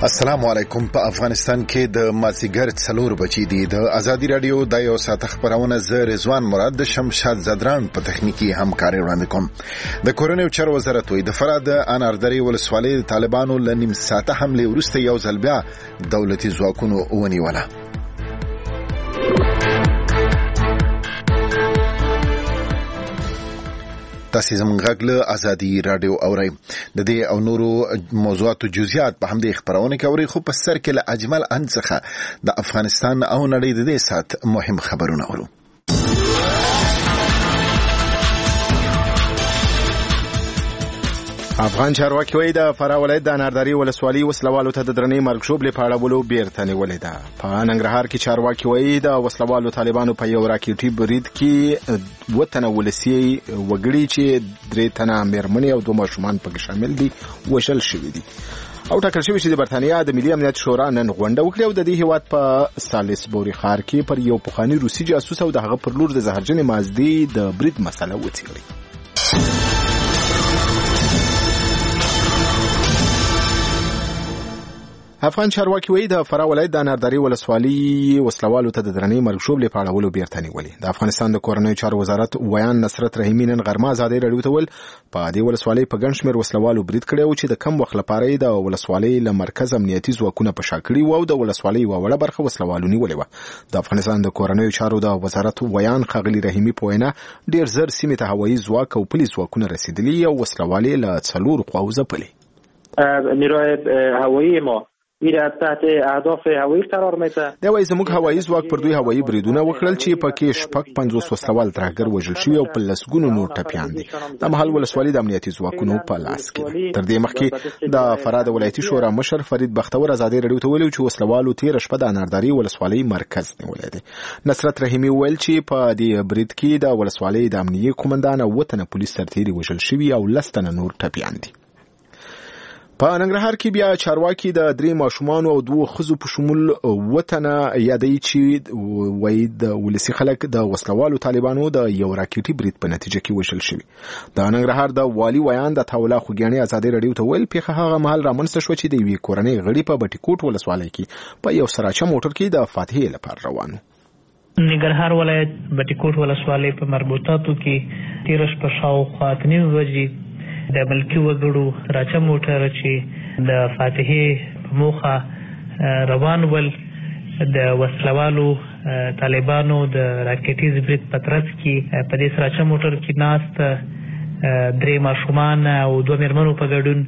السلام علیکم. په افغانستان کې د مازیګر 4 بجې دي. د ازادي رادیو د یو ساعت خبرونه ز رضوان مراد د شمشاد زدران په تخنیکی همکاري وړاندې کوم. د کورونو چارو وزارت وی د فراد اناردري ولسوالۍ طالبانو لنیم ساعته حمله ورسته یو ځل بیا دولتي ځواکونو ونیوله. تاسو زموږ غږ له ازادي رادیو اورئ. د دې او نورو موضوعاتو جزئیات په همدې خبرونه کې اورئ، خو په سر کې له اجمل انڅخه د افغانستان او نړۍ د دې سات مهم خبرونه اورو. افغان چارواکي وایي د فراه ولایت د اناردري ولسوالۍ وسلوالو ته د درنې مرګ په اړولو بیرته نیولې ده. په ننګرهار کې چارواکي وایي د وسلوالو طالبانو په یو راکټي برید کې وطن ولسی وګړي چې 3 تنه مېرمنې او 2 ماشومان پکې شامل دي وشل شوي دي. او ټاکل شوی چې د برتانیا د ملي امنیت شورا نن غونډه وکړه او د دې هیواد په سالیسبوري ښار کې پر یو پخوانی روسي جاسوس او د هغه پر لور د زهرجنې مازدې د برید مسله وڅېړي. افغان چارواکي وایي د فراه ولایت د اناردري ولسوالۍ وسلوالو ته د درنې مرګ په اړولو بیرته نیولې. د افغانستان د کورنیو چارو وزارت ویان نصرت رحیمي نن غرمه ازادي رادیو ته ویل په دې ولسوالۍ په ګڼ شمېر وسلوالو برید کړی او چې د کم وخت لپاره د ولسوالۍ له مرکز امنیتي ځواکونه په شا کړي وو او د ولسوالۍ یوه وړه برخه وسلوالو نیولې وه. د افغانستان د کورنیو چارو د وزارت ویان ښاغلي رحیمي په وینا ډېر زر سیمې ته هوایي ځواک او پولیس ځواکونه رسېدلي او وسلوالې له 4 خواو ځپلې. نیروی هوایی ما میره تحت اهداف هوایی قرار میده. دا وایي زموږ هوایي ځواک پر 2 هوایي بریدونه وکړل چې پکې شپږ 50 وسلوال ترهګر وژل شوي او په لسګونو نور ټپیان دي. د مهال ولسوالۍ د امنیتي ځواکونو په لاس کې. تر دې مخکې د فراه ولایتي شورا مشر فرید بختور ازادي رادیو ته ویلي چې وسلوالو 13 شپه د اناردري ولسوالۍ مرکز نیولې دي. نصرت رحیمي ویل چې په دې برید کې د ولسوالۍ د امنیتي قومندان او وطن پولیس سرتیري وژل شوي او 10 تنه نور ټپیان دي. په ننګرهار کې بیا چارواکي د 3 ماشومان او 2 ښځو په شمول وطنه یادوي چې وایي د ولسي خلک د وسلوالو طالبانو د یو راکټي برید په نتیجه کې وژل شوي. د ننګرهار د والي ویان د تاولا خوګیاني ازادي رادیو ته ویل پیښه هغه مهال رامنځته شوه چې د یوې کورنۍ غړي په بټیکوټ ولسوالۍ کې په یو سراچه موټر کې د فاتحې لپاره روان وو. ننګرهار ولایت بټیکوټ ولسوالۍ په مربوطاتو کې 13 شپه شاوخوا 9 بجې د ملکي وګړو راچه موټر چې د فاتحې په موخه روان ول د وسلوالو طالبانو د راکټیز برید په ترڅ کې په دې راچه موټر کې ناست 3 ماشومان او 2 مېرمنو په ګډون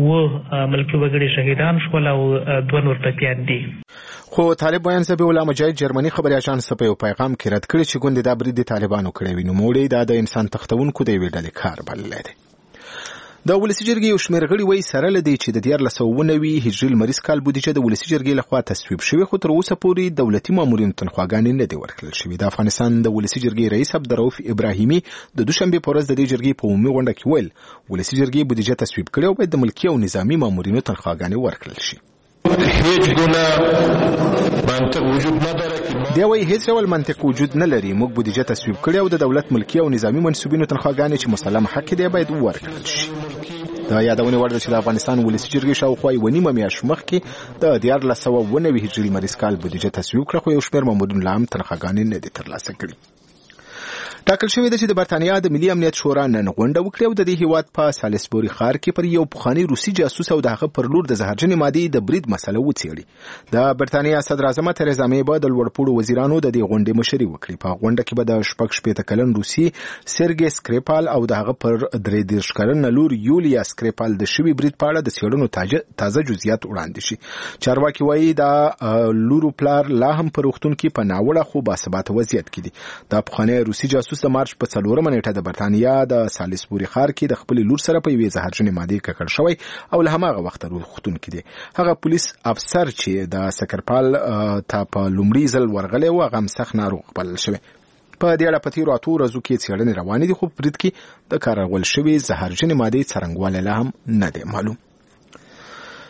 ملکي وګړي شهیدان شول او 2 نور ټپیان دي. خو طالب بیان ذبیح الله مجاهد جرمني خبري اژانس په یو پیغام کې رد کړی چې ګوند د برید طالبانو کړی وي. نو موړي د انسان تختونکو د ویډل کار بلل دي. د ولسی جرګې یو شمېر غړي وایي سره لدی چې د 1490 هجري لمریز کال بودیجه د ولسی جرګې لخوا تصویب شوی خو تر اوسه پورې دولتي مامورینو تنخواګانې نه دي ورکړل شوې. د افغانستان د ولسی جرګې رئیس عبدالرؤف ابراهیمي د دوشنبه په ورځ د دې جرګې په عمومي غونډه کې ویل ولسی جرګې بودیجه تصویب کړې او باید د ملکي او نظامی مامورینو تنخواګانې ورکړل شي. هیڅ ګونه منطق وجود نه لري. دی وايي هیڅ ډول منطق وجود نه لري. موږ بودیجه تصویب کړې او د دولت ملکي او نظامی منصوبینو تنخواګانې چې مسلم حق دی باید ورکړل شي. د یادونه وړ ده چې د افغانستان ولسی جرګې شاوخوا 1.5 میاشت مخکې د 1490 هجري لمریز کال بودیجه تصویب کړه خو یو شمېر مامورین لا هم تنخواګانې نه دي ترلاسه کړي. ټاکل شوی دی چې د برتانیا د ملي امنیت شورا نن غونډه وکړه او د دې هیواد په سالیسبوري ښار کې پر یو پخوانی روسي جاسوس او د هغه پر لور د زهرجنې مادې د برید مسله وڅېړي. د برتانیا صدر اعظم تریزا مې به د لوړپوړو وزیرانو د دې غونډې مشري وکړي. په غونډه کې به د 16 کلن روسي سرګي سکریپال او د هغه پر 33 کلن لور یولیا سکریپال د شوی برید په اړه د څېړنو تازه جزئیات وړاندې شي. چارواکي وایي د لورو پلار لا هم په روغتون کې په ناوړه خو باثباته وضعیت کې دي. د پخوانی روسي جاسوس د مارچ په 4 نیټه د برتانیا د سالیسبوري ښار کې د خپل لور سره په یوې زهرجنې مادې ککړ شوی او له هماغه وخته روغتون کې دی. هغه پولیس افسر چې د سکرپال ته په لومړي ځل ورغلی و هغه سخت ناروغ بلل شوی. په دې اړه په تیرو 8 ورځو کې څېړنې روانې دي خو په برید کې د کارول شوي زهرجنې مادې څرنګوالی لا هم نه دی معلوم.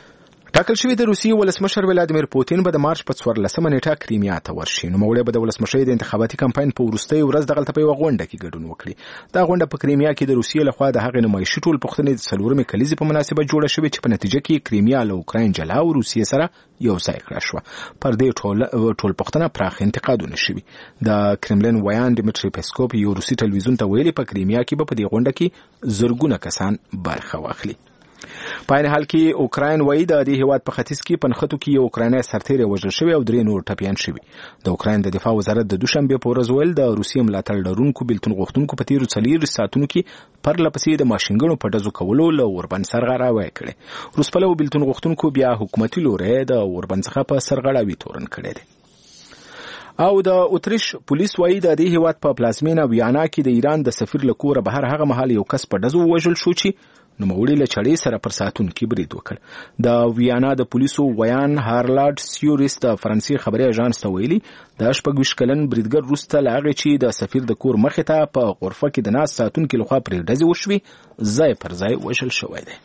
ټاکل شوی د روسیې ولسمشر ولادیمیر پوتین به د مارچ په 14 نیټه کریمیا ته ورشي. نوموړی به د ولسمشۍ د انتخاباتي کمپاین په وروستۍ ورځ دغلته په یوه غونډه کې ګډون وکړي. دا غونډه په کریمیا کې د روسیې لخوا د هغې نمایشي ټولپوښتنې د 4مې کلیزې په مناسبت جوړه شوې چې په نتیجه کې کریمیا له اوکراین جلا او روسیې سره یو ځای کړه شوه. پر دې ټولپوښتنه پراخ انتقادونه شوي. د کرملین ویان ډیمیټري پیسکوف یو روسي ټلویزیون ته ویلي په کریمیا کې به په دې غونډه کې زرګونه کسان برخه واخلي. په عین حال کې اوکراین وایي د دې هیواد په ختیځ کې په نښتو کې یو اوکرایني سرتیری وژل شوی او 3 نور ټپیان شوي. د اوکراین د دفاع وزارت د دوشنبه په ورځ ویل د روسیې ملاتړ لرونکو بېلتون غوښتونکو په تیرو 4 ساعتونو کې پرلپسې د ماشینګڼو په ډزو کولو له اوربند سرغړاوی کړې. روسپلو بېلتون غوښتونکو بیا حکومتي لوري د اوربند څخه په سرغړاوي تورن کړی دی. او د اتریش پولیس وایي د دې هیواد په پلازمینه ویانا کې د ایران د سفیر له کوره بهر هغه مهال یو کس په ډزو وژل شو چې نوموړي له چړې سره پر ساعتون کې برید وکړ. د ویانا د پولیسو ویان هارلارډ سیوریس د فرانسې خبري اژانس ته ویلي د 26 کلن بریدګر وروسته له هغې چې د سفیر د کور مخې ته په غرفه کې د ناست ساتونکي لخوا پرې ډزې وشوې ځای پر ځای وژل شوی دی.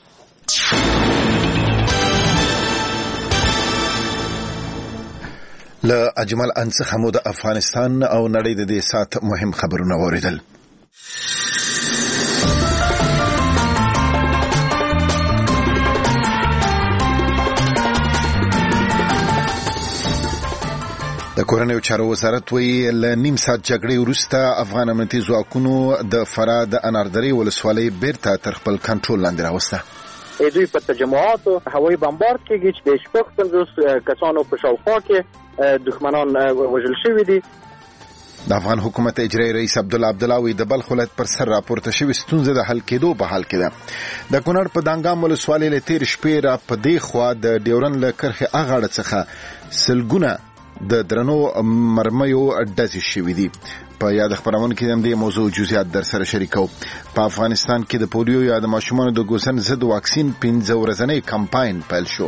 له اجمل انڅخه مو د افغانستان او نړۍ د دې سات مهم خبرونه اوریدل. د کورنیو چارو وزارت وایي له نیم ساعت جګړې وروسته افغان امنیتي ځواکونو د فراه د اناردرۍ ولسوالۍ بیرته تر خپل کنټرول لاندې راوسته. دوی په تجمعاتو هوایي بمبارد کېږي چې د 50 کسانو په شاوخوا کې دښمنان وژل شوي دي. د افغان حکومت اجرایي رئیس عبدالله عبدالله د بلخ ولایت پر سر راپورته شوې ستونزه د حل کېدو په حال کې ده. د کونړ په دانګام ولسوالۍ له تېرې شپې را په دې خوا د ډیورن له کرښې اغاړه څخه سلګونه د درنو مرمیو ډزې شوي دي. په یاد خبرونه کې هم دې موضوع جزئیات در سره شریکو. په افغانستان کې د پولیو یا د ماشومانو د ګوسن ضد واکسین 15 ورځنی کمپاین پیل شو.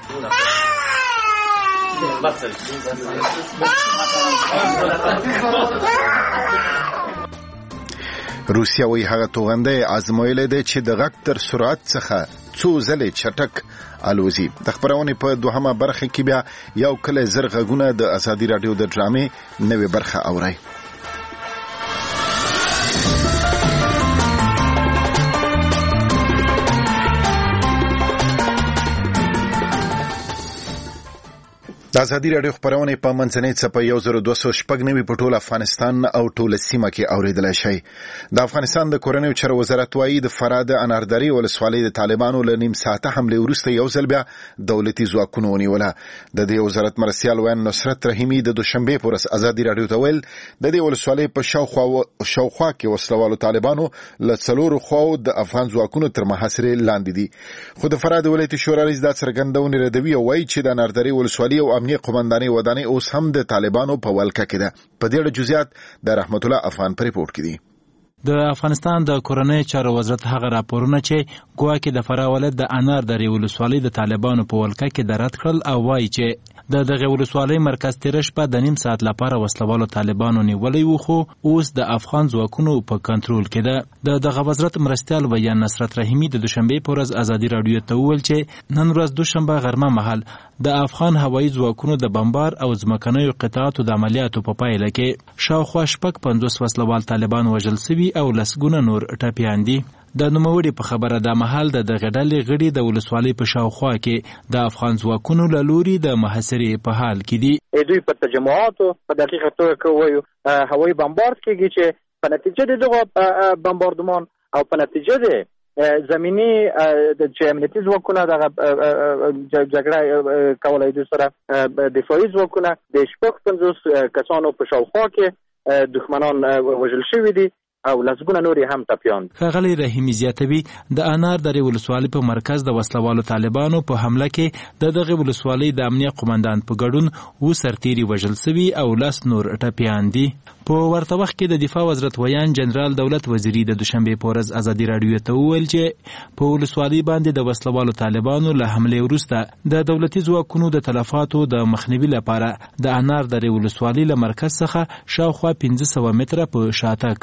روسیا وایي هغه توغنده ازمویلې ده چې د غږ تر سرعت څخه څو ځلې چټک الوزي. د خبرونې په دوهمه برخه کې بیا یو کله زر غږونه د ازادي رادیو د ډرامې نوې برخه اورئ. د ازادي رادیو خبرونه په منځنۍ څپه 1290 په ټول افغانستان او ټول سیمه کې اوریدلای شي. د افغانستان د کورنیو چارو وزارت وايي د فراه د اناردرۍ ولسوالۍ د طالبانو له نیم ساعته حمله وروسته یو ځل بیا دولتي ځواکونو ونیوله. د دې وزارت مرستیال وین نصرت رحیمي د دوشنبه پر ورځ ازادي رادیو ته ویل د دې ولسوالۍ په شاوخوا کې وسلوالو طالبانو له څلورو خواو د افغان ځواکونو تر محاصرې لاندې دي. خو د فراه د ولایتي شورا رئیس دا څرګندونه ردوي او وایي چې د اناردرۍ ولسوالۍ او امنیه قومنداني ودانۍ اوس هم د طالبانو په ولکه کې ده. په دې اړه جزئیات د رحمت الله افغان په ریپورت کې دي. د افغانستان د کورنیو چارو وزارت هغه راپورونه چې ګواکې د فراه ولایت د اناردرۍ ولسوالۍ د طالبانو په ولکه کې رد کړل او وایي چې د دغه ولسوالۍ مرکز تیره شپه د نیم ساعت لپاره وسلوالو طالبانو نیولی و خو اوس د افغان ځواکونو په کنټرول کې ده. د دغه وزارت مرستیال ویان نصرت رحیمي د دوشنبه په ورځ ازادي رادیو ته وویل چې نن ورځ دوشنبه غرمه مهال د افغان هوایي ځواکونو د بمبار او ځمکنیو قطعاتو د عملیاتو په پایله کې شاوخوا 50 وسلوال طالبان وژل شوي او لسګونه نور ټپیان دي. د نوموړي په خبره د محل د غډلې غړي د ولسوالۍ په شاوخوا کې د افغان ځواکونو له لوري د محاصرې په حال کې دي. دوی په تجمعاتو په دقیقه توګه وایي هوایي بمبارد کېږي چې په نتیجه د دغه بمباردمان او په نتیجه د زمینی چې امنیتي ځواکونه دغه جګړه کولای دي سره دفاعي ځواکونه د 50 کسانو په شاوخوا کې دښمنان وژل شوي دي او لسګونه نورې هم ټپیان. ښاغلی رحیمي زیاتوي د اناردرۍ ولسوالۍ په مرکز د وسلوالو طالبانو په حمله کې د دغه ولسوالۍ د امنیه قومندان په ګډون و سرتیري وژل شوي او 10 نور ټپیان دي. په ورته وخت کې د دفاع وزارت ویان جنرال دولت وزیری د دوشنبه په ورځ ازادي رادیو ته وویل چې په ولسوالۍ باندې د وسلوالو طالبانو له حمله وروسته د دولتي ځواکونو د تلفاتو د مخنیوي لپاره د اناردرۍ ولسوالۍ له مرکز څخه شاوخوا 1500 متره په شاته کړی.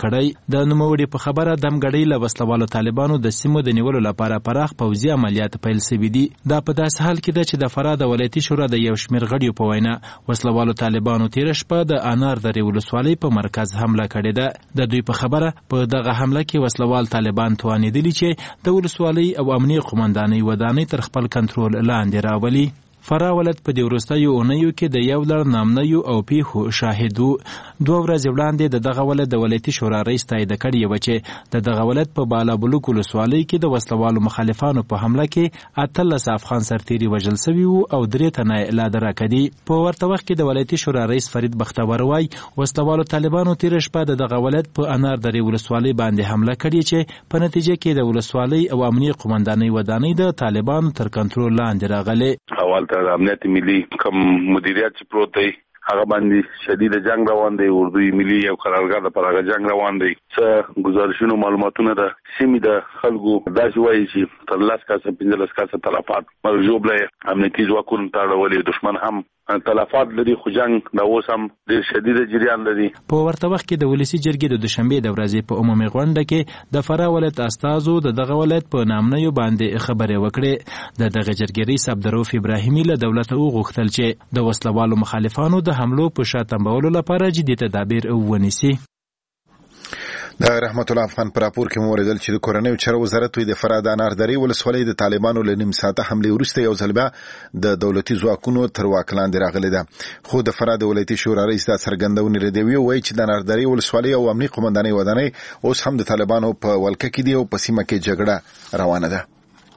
د نوموړي په خبره دمګړۍ له وسلوالو طالبانو د سیمو د نیولو لپاره پراخ پوځي عملیات پیل شوي دي. دا په داسې حال کې ده چې د فراه د ولایتي شورا د یو شمېر غړیو په وینا وسلوالو طالبانو تېره شپه د انار درې ولسوالۍ په مرکز حمله کړې ده. د دوی په خبره په دغه حمله کې وسلوال طالبان توانېدلي چې د ولسوالۍ او امنیه قومندانۍ ودانۍ تر خپل کنټرول لاندې راولي. فراه ولایت په دې وروستیو اونیو کې د یو لړ نامنیو او پیښو شاهد و. 2 ورځې وړاندې د دغه ولایت د ولایتي شورا رئیس تایید کړې وه چې د دغه ولایت په بالابلوک ولسوالۍ کې د وسلوالو مخالفانو په حمله کې 18 افغان سرتیري وژل سوي وو او 3 تنه یې لا درکه دي. په ورته وخت کې د ولایتي شورا رئیس فرید بختور وایي وسلوالو طالبانو تېره شپه د دغه ولایت په انار درې ولسوالۍ باندې حمله کړې چې په نتیجه کې د ولسوالۍ او امنیه قومندانۍ ودانۍ د طالبانو تر کنټرول لاندې راغلې. اول ته امنیت ملي کوم مدیریت چې پروت دی هغه باندې شدید جنگ روان دی. اردوی ملي او قرارګاه د پرغه جنگ روان دی. څه گزارشونو معلوماتونه د سیمې د خلکو داسې وایي چې تر 10 کسه 15 کسه تلفات مرجوبله امنیتي ځواکونو ته اړولې. دشمن هم تلفات لري خو جنگ د اوس هم ډېر شدید جریان لري. په ورته وخت کې د ولسی جرګې د دوشنبې د ورځې په عمومي غونډه کې د فراه ولایت استازو د دغه ولایت په نامنیو باندې خبرې وکړې. د دغه جرګې رئیس عبدالرؤف ابراهیمي له دولته وغوښتل چې د وسلوالو مخالفانو د حملو په شا تنبولو لپاره جدي تدابیر ونیسي. د رحمت الله افغان پر راپور کې موریدل چې د کورنیو چارو وزارت د فراه د انار درې ولسوالۍ د طالبانو له نیم ساعته حمله وروسته یو ځل بیا د دولتي ځواکونو تر واک لاندې راغلې ده. خو د فراه د ولایتي شورا رئیس دا څرګندونې ردوي وایي چې د انار درې ولسوالۍ او امنیه قومندانۍ ودانۍ اوس هم د طالبانو په ولکه کې دي او په سیمه کې جګړه روانه ده.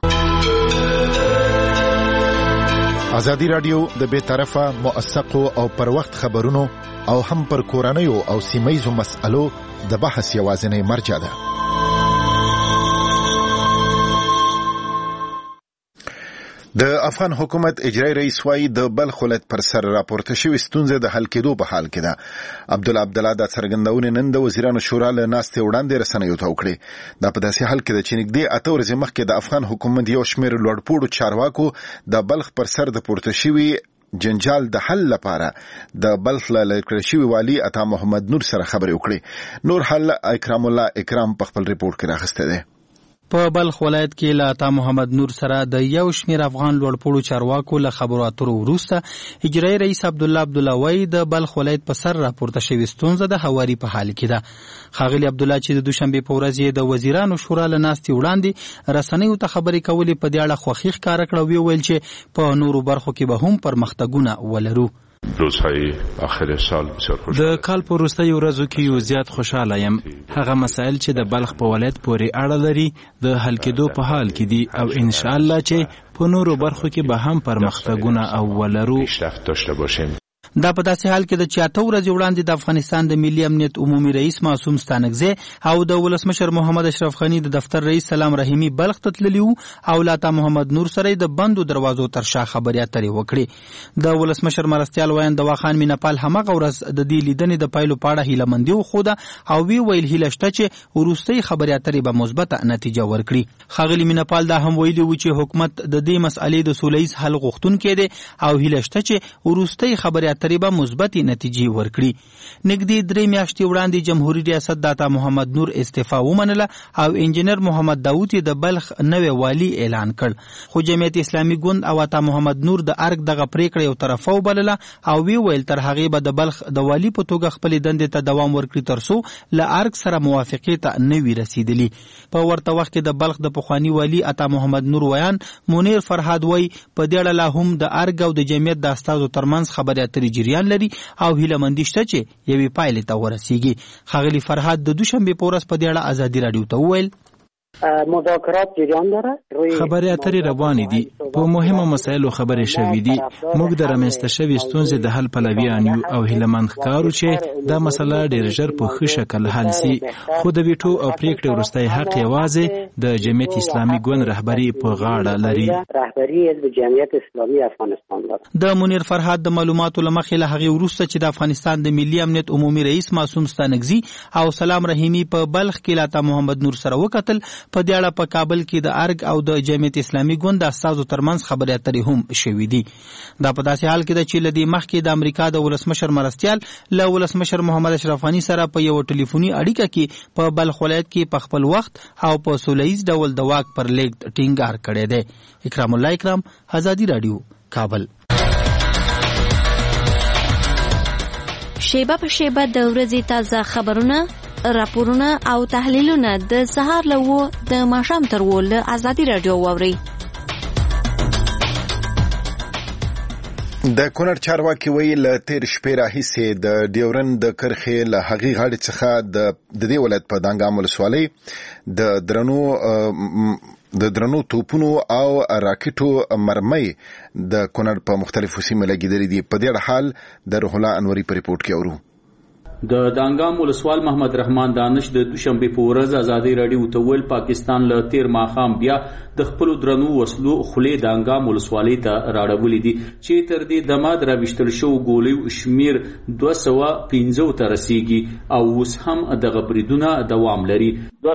ازادي رادیو د بې طرفه موثقو او پر وخت خبرونو او هم پر کورنیو او سیمایزو مسألو د بحث یوازینی مرجع ده. د افغان حکومت اجرایی رئیس وايي د بلخ ولایت پر سر راپورته شوې ستونزې د حل کېدو په حال کې ده. عبدالله د څرګندونې نن د وزیرانو شورا له ناستې وړاندې رسنیو ته وکړې. دا په داسې حال کې ده چې نږدې 8 ورځې مخکې د افغان حکومت یو شمېر لوړپوړو چارواکو د بلخ پر سر د پورته شوي جنجال د حل لپاره د بلخ له لکړې شوي والي عطا محمد نور سره خبرې وکړې. نور حل اکرام الله اکرام په خپل ریپورت کې راغسته ده. په بلخ ولایت کې له عطا محمد نور سره د یو شمېر افغان لوړپوړو چارواکو له خبرو اترو وروسته اجرایي رئیس عبدالله وایي د بلخ ولایت په سر راپورته شوې ستونزه د هواري په حال کې ده. ښاغلي عبدالله چې د دوشنبې په ورځ د وزیرانو شورا له ناستې وړاندې رسنیو ته خبرې کولې په دې اړه خوښي ښکاره کړه او ویل چې په نورو برخو کې به هم پرمختګونه ولرو. روزهای آخر سال بسیار خوشحال د کال په وروستیو ورځو کې یو زیات خوشاله یم. هغه مسایل چې د بلخ په ولایت پورې اړه لري د حل کېدو په حال کې دي او ان شاء الله چې په نورو برخو کې به هم پرمختګونه او ولرو. پیشرفت داشته باشیم. دا په داسې حال کې د چې 8 ورځې وړاندې د افغانستان د ملي امنیت عمومي رئیس معصوم ستانکزی او د ولسمشر محمد اشرف غنی د دفتر رئیس سلام رحیمی بلخ ته تللي وو او له عطا محمد نور سره د بندو دروازو تر شا خبرې اترې وکړې. د ولسمشر مرستیال وایند دواخان مینپال همغه ورځ د دې لیدنې د پایلو په اړه هیلهمندي وښوده او ویل هیله شته چې وروستۍ خبرې اترې به مثبته نتیجه ورکړي. ښاغلي مینپال دا هم ویلي و چې حکومت د دې مسئلې د سولیز حل غوښتونکی دی او هیله شته چې وروستۍ خبرې تقریبا مثبت نتیجې ورکړي. نږدې 3 میاشتې وړاندې جمهوریت ریاست د عطا محمد نور استعفا ومنله او انجنیر محمد داوود د بلخ نوې والی اعلان کړ. خو جمعیت اسلامي ګوند او عطا محمد نور د ارګ دغه پریکړه یو طرفه وبلله او ویل تر هغه به د بلخ د والی په توګه خپل دندې ته دوام ورکړي ترڅو له ارګ سره موافقې ته نه وي رسیدلی. په ورته وخت کې د بلخ د پخوانی والی عطا محمد نور ویان منیر فرهاد وای په دې اړه لا هم د ارګ او د جمعیت د استادو ترمنځ خبرې اترې جریان لري او هیلهمندي شته چې یوې پایلې ته ورسیږي. ښاغلي فرهاد د دوشنبې په ورځ په دې اړه ازادي راډیو ته وویل مذاکرات جریان داره. خبرې اترې روانې دي. په مهمو مسایلو خبرې شوې دي. موږ د رامنځته شوې ستونزې د حل پلویان یو او هیلهمند ښکارو چې دا مسله ډېر ژر په ښه شکل حل سي. خو د ویټو او پریکړې وروستی حق یوازې د جمعیت اسلامي ګوند رهبري په غاړه لري. رهبري حزب جمعیت اسلامي افغانستان لري. د منیر فرهاد د معلوماتو له مخې له هغې وروسته چې د افغانستان د ملي امنیت عمومي رئیس معصوم ستانکزي او سلام رحیمی په بلخ کې له عطا محمد نور سره وکتل په دې اړه په کابل کې د ارګ او د جمعیت اسلامي ګوند د استازو ترمنځ خبرې اترې هم شوې دي. دا په داسې حال کې ده چې لدی مخکې د امریکا د ولسمشر مرستیال له ولسمشر محمد اشرف غني سره په یو ټلیفوني اړیکه کې په بلخ ولایت کې په خپل وخت او په سولهییز ډول د واک پر لیږد ټینګار کړی دی. اکرام الله اکرام، آزادی رادیو، کابل. شیبه په شیبه د ورځې تازه خبرونه، راپورونه او تحلیلونه د سهار له 9 د ماښام تر 10 له آزادی رادیو واورئ. د کونړ چارواکي ویل له تیر شپې راهیسې د ډیورند د کرښې له هغې غاړې څخه د دې ولایت په دانګام ولسوالۍ د درنو توپونو او راکټو مرمۍ د کونړ په مختلفو سیمو لګېدلې دي. په دې حال د روح الله انوري په ریپورت کې اورو. د دانګام ولسوال محمد رحمان دانش د دوشنبه په ورځ آزادی رادیو ته ویل پاکستان له تیر ماښام بیا د خپل درنو وسلو خولې دانګام ولسوالۍ ته راړولې دي چې تر دې دمه راویشتل شو ګولۍ شمیر 215 ته رسیږي او اوس هم دغه بریدونه دوام لري.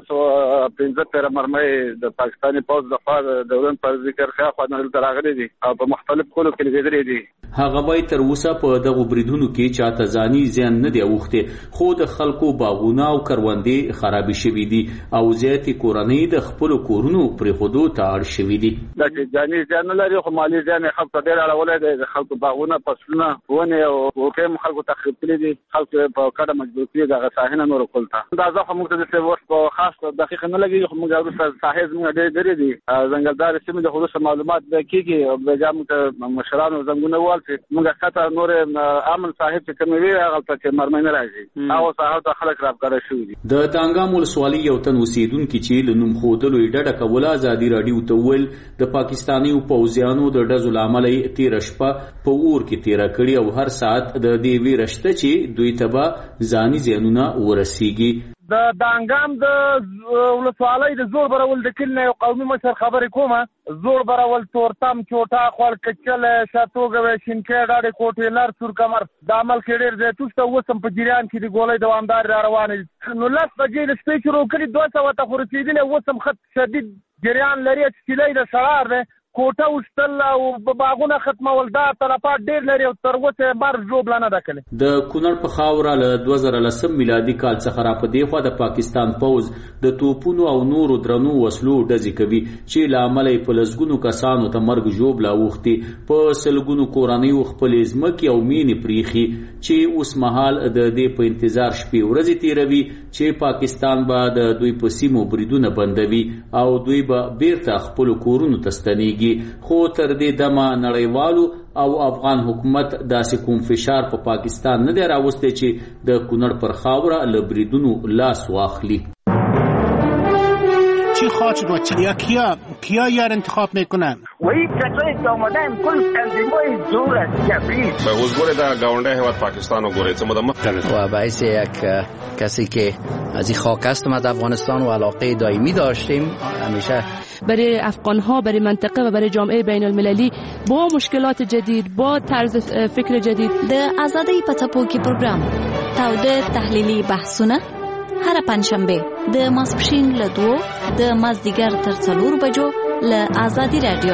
215 مرمۍ د پاکستاني پوځ د خوا د دولت پر ذکر ښه خوانل راغلي دي او په مختلف کولو کې لګیدلې دي. هغه وای تر اوسه په دغه بریدونو کې چاته ځاني زیان نه دی اوخته، خو د خلکو باغونه او کروندې خراب شوي دي او زیاتې کورنۍ د خپل کورونو پرې خودو ته اړ شوي دي. دا چې ځاني زیان نه لري خو مالي زیان خلکو ډېر اړولې دی. د خلکو باغونه، فصلونه، ونې او وکم خلکو تخریب کړي دي. خلکو په کډه مجبور کړي دغه ساحنه نور کولته. دا ځکه موږ ته د وخت په خاص دقیق نه لګي خو موږ اوس ساحه موږ ډېر دي ځنګلدار سیمه د خصوصي معلومات د کیږي او د جامو مشرانو زنګونه والته موږ کته نور امن صاحب چې کوموي هغه ته مرمن راځي او صاحب ته خلک راپکاره شو دي. د دانګام ولسوالۍ یو تن اوسیدونکو چې لنوم خودلو ډډه کوله آزادی رادیو ته ویل د پاکستاني پوځیانو د ډزو لامل تیر شپه په اور کې تیر کړی او هر ساعت د دې ویرشته چې دوی تبا ځاني زیانونه ورسیږي. د دانګام د ولسوالۍ د زور برول د کله یو قومي مشر خبرې کومه. زور برول تورتم چوټا خپل کچل شاتوګوي شینکې ډاډه کوټې لار سور کمر د عمل کې ډېر زه تاسو وسم په جریان کې د ګولې دوامدار روانې نو لاس بجې د شپې شروع کړي 200 ته خورسیدل وسم خط شدید جریان لري چې سیلې د سړار ده کوټه وشتل او باغونه ختمول. دا طرفات ډېر لري او تر اوسه بار جوړ نه دکله. د کونړ په خاوره له 2010 میلادي کال څخه را پدې خو د پاکستان پوز د توپونو او نورو درنو وسلو ډزې کوي چې لامل په لزګونو کسانو ته مرګ جوړ لا وختي په سلګونو کورنۍ خپل ځمکې او مینې پریخي چې اوس مهال د دې په انتظار شپې ورځې تیروي چې پاکستان به د دوی په سیمو بریدونه بندوي او دوی به بیرته خپل کورونو ته ستنېږي. خو تر دې دمه نړیوالو او افغان حکومت داسې کوم فشار په پاکستان نه دی راوستی چې د کونړ پر خاوره له بریدونو لاس واخلي. چی خواهد شد و کیا یار انتخاب میکنن؟ وی کسایی که آمدن کل تنظیمای زور است کبیر به حضور در گاونده هیواد پاکستان و گوره چه و باعث یک کسی که از این خاک است ما در افغانستان و علاقه دائمی داشتیم همیشه برای افغانها، برای منطقه و برای جامعه بین المللی با مشکلات جدید، با طرز فکر جدید. د آزادی په څپو کې پروګرام تاوده تحلیلي بحثونه هر پنځشنبه د ماسپښین له 2 د مازدیګر تر 4 بجو له آزادی رادیو.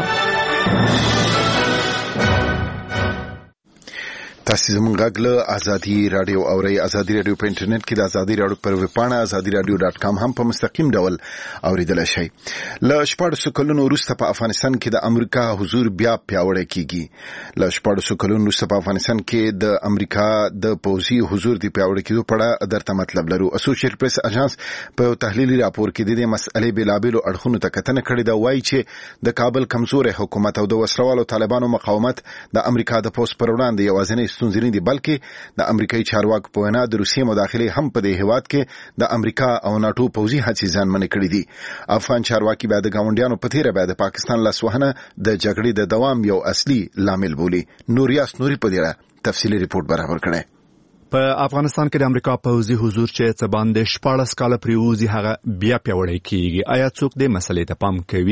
تاسو زموږ غږ له آزادی رادیو اورئ. آزادی رادیو په انټرنیټ کې د آزادی رادیو پر ویب پاڼه azadiradio.com هم په مستقیم ډول اوریدلای شئ. له 14 کلونو وروسته په افغانستان کې د امریکا حضور بیا پیاوړی کیږي. له 14 کلونو وروسته په افغانستان کې د امریکا د پوځي حضور دی پیاوړی کېدو په اړه درته مطلب لرو. اسوسییټ پریس اژانس په تحلیلي راپور کې د دې مسئلې بلابلو اړخونو ته کتنه کړې ده. وایي چې د کابل کمزوري حکومت او د وسلوالو طالبانو مقاومت د امریکا د پوځ پر وړاندې یوازینی ستونزې دي، بلکې د امریکایي چارواکو په وینا د روسیې مداخله هم په دې هیواد کې د امریکا او ناتو پوځي هڅې ځانمنې کړې دي. افغان چارواکي بیا د ګاونډیانو په تیره بیا د پاکستان لاسوهنه د جګړې د دوام یو اصلي لامل بولي. نوریاس نوري په دې اړه تفصیلي ریپورت برابر کړی. په افغانستان کې د امریکا پوځي حضور چې څه باندې 14 کال پریوزي هغه بیا پیوړی کیږي. آیا څوک دې مسلې ته پام کوي؟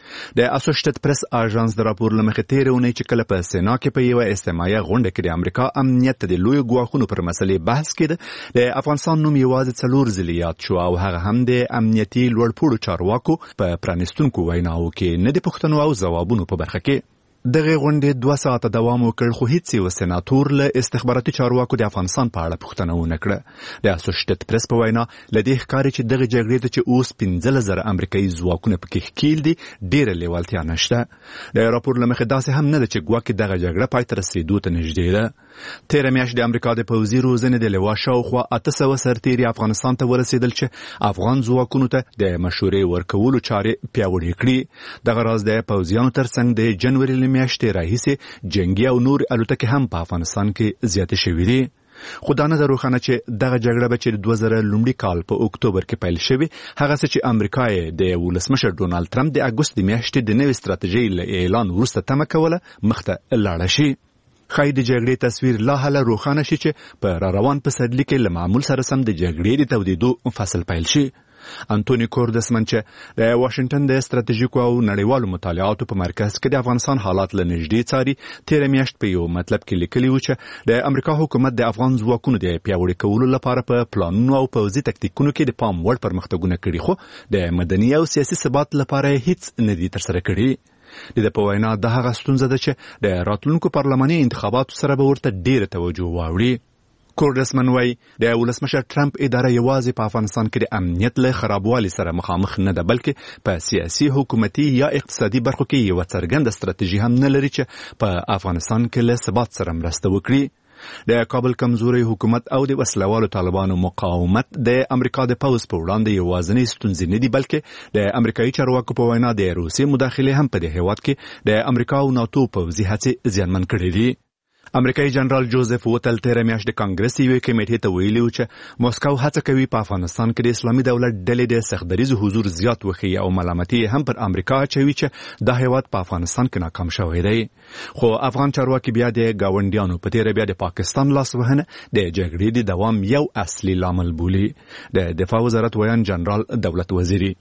د اسوسییټډ پریس اژانس د راپور لمخې تیرونه چې کله په سینا کې په یو استماعي غونډه کې د امریکا امنیت د لوی ګواښونو پر مسلې بحث کړي د افغانستان نوم یوازې 4 ځلیات شو او هغه هم د امنیتي لوړپوړو چارواکو په پرانیستونکو ویناو کې نه د پوښتنو او ځوابونو په برخه کې دغه غونډه 2 ساعته دوام وکړ خو هیڅ یو سناتور له استخباراتي چارواکو د افغانستان په اړه پوښتنه ونه کړه د اسوسییټډ پریس په وینا لدې ښکاري چې دغه جګړې ته چې اوس 15,000 امریکایي ځواکونه پکې ښکیل دي ډیره لیوالتیا نشته د راپور لمخې داسې هم نه ده چې ګواکې دغه جګړه پای ته رسیدو ته نږدې ده تیره میاشت د امریکا د پوځي روزنې د لوا شاوخوا 800 سرتیري افغانستان ته ورسېدل چې افغان ځواکونو ته د مشورې ورکولو چارې پیاوړې کړي دغه راز د پوځیانو ترڅنګ د جنوري میاشتې راهیسې جنگي او نور الوتکې هم په افغانستان کې زیاتې شوې دي خو دا نه روښانه چې دغه جګړه به چې 2000 لومړي کال په اکتوبر کې پیل شوې هغه څه چې امریکا د ولسمشر ډونالد ټرمپ د اګوست میاشتې د نوې ستراتیژۍ له اعلان وروسته تمه کوله مخته لاړه شي خای د جګړې تصویر لا هله روښانه شي چې په روان پسرلي کې له معمول سره سم د جګړې د تودېدو فصل پیل شي انټونی کوردسمن چې د واشنگټن د ستراتیژیکو او نړیوالو مطالعاتو په مرکز کې د افغانستان حالات له نږدې څاري تیر میاشت په یو مطلب کې لیکلی و چې د امریکا حکومت د افغان ځواکونو د پیاوړي کولو لپاره په پلانونو او پوځي تکتیکونو کې د پام وړ پرمختګونه کړي خو د مدني او سیاسي ثبات لپاره هیڅ نه دي ترسره کړي د په وینا د هغه ستونزه ده چې د راتلونکو پارلماني انتخاباتو سره به ورته ډیره توجه واوړي کوردسمن وای د ولسمشر ټرمپ اداره یوازې په افغانستان کې د امنیت له خرابوالي سره مخامخ نه ده بلکې په سیاسي حکومتي یا اقتصادي برخو کې یو څرګنده ستراتیژي هم نه لري چې په افغانستان کې له ثبات سره مرسته وکړي د کابل کمزوري حکومت او د وسلوالو طالبانو مقاومت د امریکا د پوز په وړاندې یوازینی ستونزې نه دي بلکې د امریکایي چارواکو په وینا د روسي مداخله هم په دې هیواد کې د امریکا او ناتو پوځي هڅې زیانمن کړې دي امریکایي جنرال جوزف وټل تیر میاشت د کانګرس یو کمیټې ته ویلي و چې موسکو هڅه کوي په افغانستان کې د اسلامي دولت ډلې د سختدریز حضور زیات وخی او ملامتي هم پر امریکا چوي چې د هیواد په افغانستان کې ناکام شوی دی خو افغان چارواکي بیا د گاونډیانو په تیر بیا د پاکستان لاسوهنه د جګړې د دوام یو اصلي لامل بولي د دفاع وزارت ویان جنرال دولت وزیری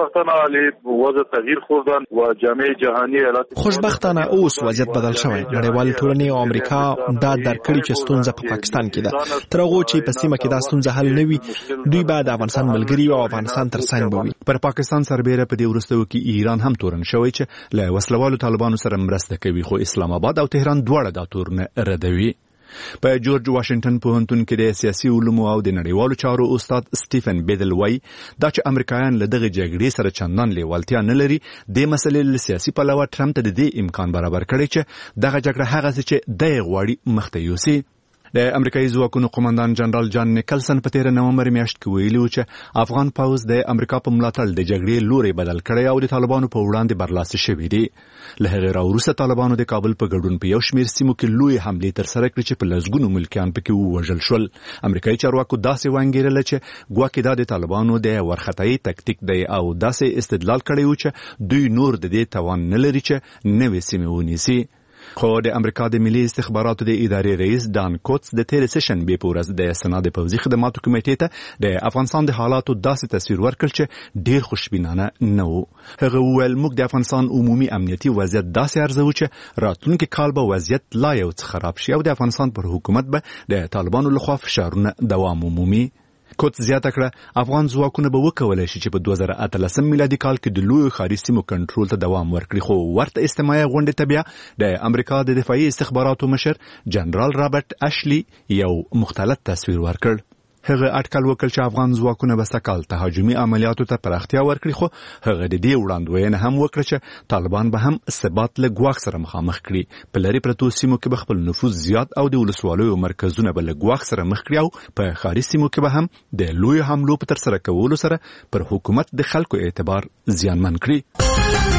خوشبختانه اوس وضعیت بدل شوی نړیوال ټولنې او امریکا دا درکړي چې ستونزه په پاکستان کې ده تر هغه چې په سیمه کې دا ستونزه حل نه وي دوی به د افغانستان ملګری او افغانستان ترڅنګ به وي پر پاکستان سربېره په دې وروستیو کې ایران هم تورن شوی چې له وسلوالو طالبانو سره مرسته کوي خو اسلام آباد او تهران دواړه دا تورن ردوي په جورج واشنگټن پوهنتون کې د سیاسي علومو او د نړیوالو چارو استاد سټیفن بیدل وای دا چې امریکایان له دغه جګړې سره چندان لیوالتیا نه لري د مسلې له سیاسي پلوه ټرمپ ته د دې امکان برابر کړی چې دغه جګړه هغه څه چې د غواړي مخته یوسي د امریکایي ځواکونو قومندان جنرال جان نیکلسن په 13 نومبر میاشت کې ویلي و چې افغان پوځ د امریکا په ملاتړ د جګړې لوري بدل کړی او د طالبانو په وړاندې برلاسه شوی دی له هغه راوروسته طالبانو د کابل په ګډون په یو شمېر سیمو کې لوی حمله تر سره کړې چې په لږګونو ملکیان پکې ووژل شول امریکایي چارواکو داسې وانګیرل چې ګواکې د طالبانو د ورختۍ تکتیک دی او داسې استدلال کړی و چې دوی نور د دې توان نه لري چې نوې سیمې ونیسي خو د امریکا د ملي استخباراتو د ادارې رئیس دان کوتس د تیر سیشن به پورز د سنا د پوځي خدماتو کمیټې ته د افغانستان د حالاتو داسې تصویر ورکړ چې ډیر خوشبینانه نه وو هغه ویل موږ د افغانستان عمومي امنیتي وضعیت داسې ارزو چې راتلونکي کال به وضعیت لا یو څه خراب شي او د افغانستان پر حکومت به د طالبانو لخوا فشارونه دوام ومومي کوت زیاته کړه افغان ځواکونه به وکولای شي چې په 2018 میلادي کال کې د لوی ښاري سیمو کنټرول ته دوام ورکړي خو ورته استماعي غونډه ته بیا د امریکا د دفاعي استخباراتو مشر جنرال رابرټ اشلی یو مختلف تصویر ورکړ هغه اټکل وکړ چې افغان ځواکونه به سکهال تهاجمي عملیاتو ته پراختیا ورکړي خو هغه د دې وړاندوینه هم وکړه چې طالبان به هم ثبات له ګواښ سره مخامخ کړي په لری پرتو سیمو کې به خپل نفوذ زیات او د ولسوالیو مرکزونه به له ګواښ سره مخ کړي او په ښاري سیمو کې به هم د لوی حملو په تر سره کولو سره پر حکومت د خلکو اعتبار زیانمن کړي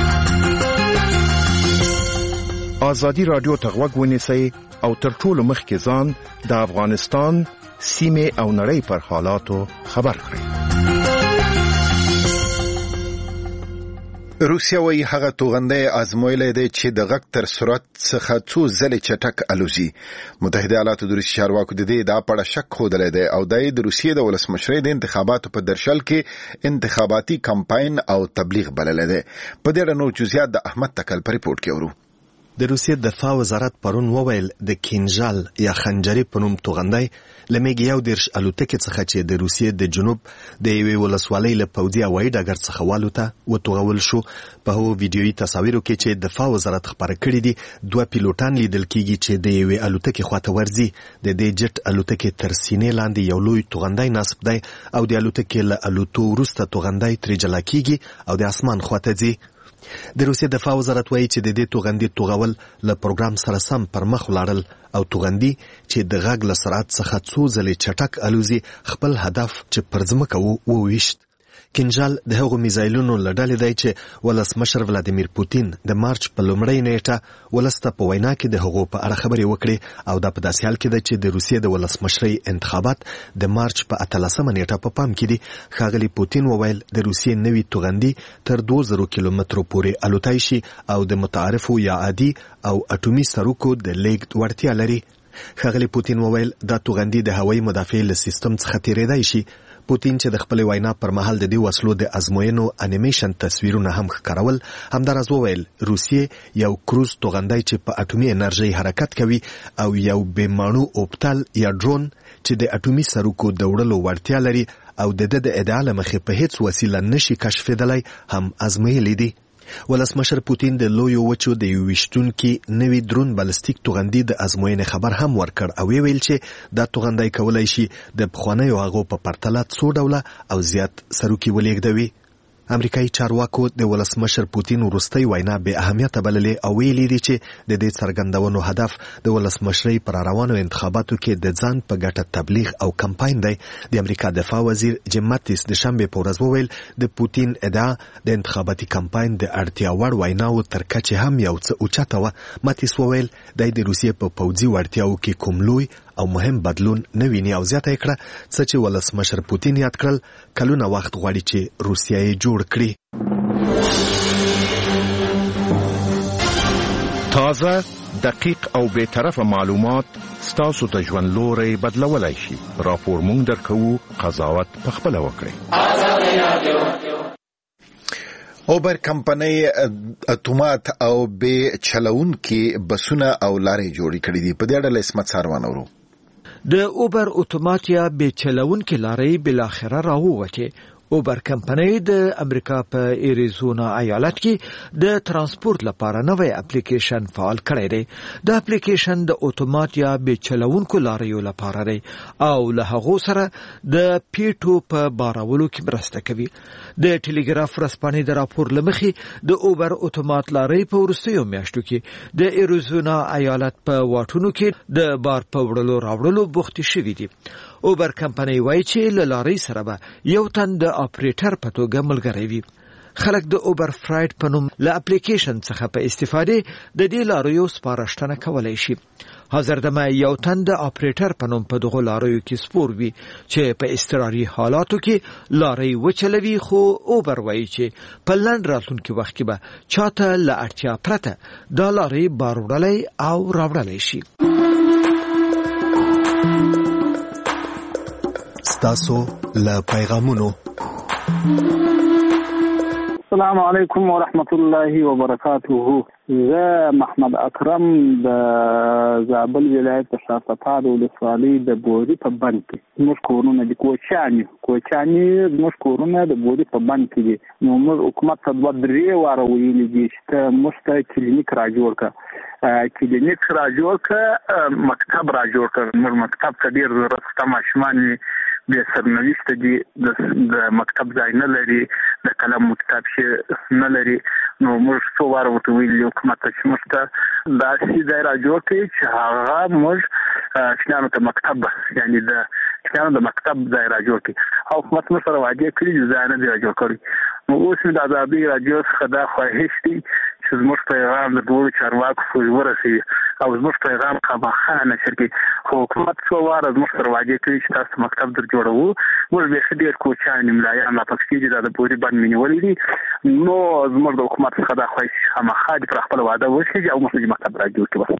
ازادي رادیو ته غوږ ونیسئ او تر ټولو مخکې ځان د افغانستان سیمه او نړۍ پر حالاتو خبر کړئ روسیا وایي هغه توغندی ازمویلی دی چې د غږ تر سرعت څخه څو ځلې چټک الوزي. متحده ایالاتو د روسي چارواکو د دې دا پړه شک ښودلی دی او دا یې د روسیې د ولسمشرۍ د انتخاباتو په درشل کې انتخاباتي کمپاین او تبلیغ بللی دی. په دې اړه نور جزئیات د احمد تکل په ریپورت کې اورو. د روسیې دفاع وزارت پرون وویل د کینژال یا خنجرې په نوم توغندی له میګ 11 الوتکې څخه چې د روسیې د جنوب د یوې ولسوالۍ له پوځي هوایي ډګر څخه والوته وتوغول شو. په هغو ویډیویي تصاویرو کې چې دفاع وزارت خپاره کړي دي 2 پیلوټان لیدل کېږي چې د یوې الوتکې خواته ورځي. د دې جټ الوتکې تر سینې لاندې یو لوی توغندی نصب دی او د الوتکې له الوتو وروسته توغندی ترې جلا کېږي او د اسمان خواته ځي. د روسیې دفاع وزارت وایي چې د دې توغندي توغول له پروګرام سره سم پر مخ ولاړل او توغندي چې د غږ له سرعت څخه څو ځلې چټک الوزي خپل هدف چې پر ځمکه وویشت. کینژال د هغو میزایلونو له ډلې دی چې ولسمشر ولادیمیر پوتین د مارچ په لومړۍ نیټه ولسته په وینا کې د هغو په اړه خبرې وکړې او دا په داسې حال کې ده چې د روسیې د ولسمشرۍ انتخابات د مارچ په 18 نیټه په پام کې دي. ښاغلي پوتین وویل د روسیې نوي توغندي تر 2000 کیلومترو پورې الوتای شي او د متعارفو یا عادي او اټومي سروکو د لیږد وړتیا لري. ښاغلي پوتین وویل دا توغندي د هوایي مدافعې له سیستم څخه تیریدای شي. پوتین چې د خپل وینا پر مهال د دې وسلو د ازموینو انیمیشن تصویرونه هم ښکارول همداراز وویل روسیې یو کروز توغندی چې په اټومي انرژي حرکت کوي او یو بېماڼو اوبتل یا ډرون چې د اټومي سروکو د وړلو وړتیا لري او د ادعا له مخې په هیڅ وسیله نشي کشفېدلی هم ازمویلی دي. ولسمشر پوتین د لویو وچو د یو ویشتونکي نوي درون بالستیک توغندي د ازموینې خبر هم ورکړ او ویل چې دا توغندی کولای شي د پخوانیو هغو په پرتله څو ډوله او زیات سروکي ولېږدوي. امریکایي چارواکو د ولسمشر پوتین وروستۍ وینا بې اهمیته بللې او ویلي دي چې د دې څرګندونو هدف د ولسمشرۍ پر روانو انتخاباتو کې د ځان په ګټه تبلیغ او کمپاین دی. د امریکا دفاع وزیر جیم ماتیس د شنبې په ورځ وویل د پوتین ادعا د انتخاباتي کمپاین د اړتیا وړ ویناو تر کچې هم یو څه اوچته وه. ماتیس وویل دی د روسیې په پوځي وړتیاو کې کوم لوی او مهم بدلون نه ویني او زیاته کړه څه چې ولسمشر پوتین یاد کړل کلونه وخت غواړي چې روسیه یې جوړ کړي. تازه دقیق او بے طرفه معلومات ستاسو د ژوند لوري بدلولای شي. راپور مونږ درکو قضاوت پخپله وکړئ. اوبر کمپنۍ اتومات او بې چلونکي بسونه او لارې جوړې کړې دي. په دې اړه اسمت ساروان اورو. د اوبر اتومات یا بې چلونکي لارې بلاخره راووتې. اوبر کمپنۍ د امریکا په ایریزونا ایالت کې د ترانسپورت لپاره نوې اپلیکیشن فعال کړی دی. د اپلیکیشن د اتومات یا بې چلونکو لاریو لپاره دی او له هغو سره د پیټو په بارولو کې مرسته کوي. د ټلګراف ورځپاڼې د راپور له مخې د اوبر اتومات لارۍ په وروستیو میاشتو کې د ایریزونا ایالت په واټونو کې د بار په وړلو راوړلو بوختې شوي دي. اوبر کمپنۍ وایي چې له لارۍ سره به یو تن د اپریټر په توګه ملګری وي. خلک د اوبر فرایډ په نوم له اپلیکیشن څخه په استفادې د دې لاریو سپارښتنه کولی شي. حاضر دمه یو تن د اپریټر په نوم په دغو لاریو کې سپور وي چې په اضطراري حالاتو کې لارۍ وچلوي. خو اوبر وایي چې په لنډ راتلونکي وخت کې به چاته له اړتیا پرته دا لارۍ بار وړلی او راوړلی شي. ستاسو له پیغامونو. السلام علیکم ورحمت الله وبرکاته. زه محمد اکرم د زابل ولایت د شافتاد ولسوالۍ د بوري په بند کې زموږ کورونه د کوچاني زموږ کورونه د بوري په بند کې دي. نو موږ حکومت ته 2-3 واره ویلي دي چې موږ ته کلینیک را جوړ کړه مکتب را جوړ کړه. موږ مکتب ته ډېر ضرورت شته. ماشومان بیا سرنوشت دي د مکتب ځای نه لري، د قلم کتاب شي نه لري. نو موږ څو واره ورته ویلي حکومت ته چې موږ ته داسې ځای را جوړ کړي چې هغه موږ چینانو ته مکتب یعنې د چینانو د مکتب ځای را جوړ کړي. او حکومت موږ سره وعدې کړي چې ځای نه دی را جوړ کړی. نو اوس مې د ازادۍ راډیو څخه دا خواهش دی چې چې زموږ پیغام د دوه چارواکو پورې ورسوي او زموږ پیغام خامخا نشر کړي. خو حکومت څو واره زموږ سره وعده کړې چې تاسو مکتب در جوړوو. موږ به ډېر کوچان ملایان لا پکې چې د پوري باندې منولې دي. نو زموږ د حکومت څخه دا خوښ خامخا د خپل وعده وشي او موږ مکتب را جوړ کړو.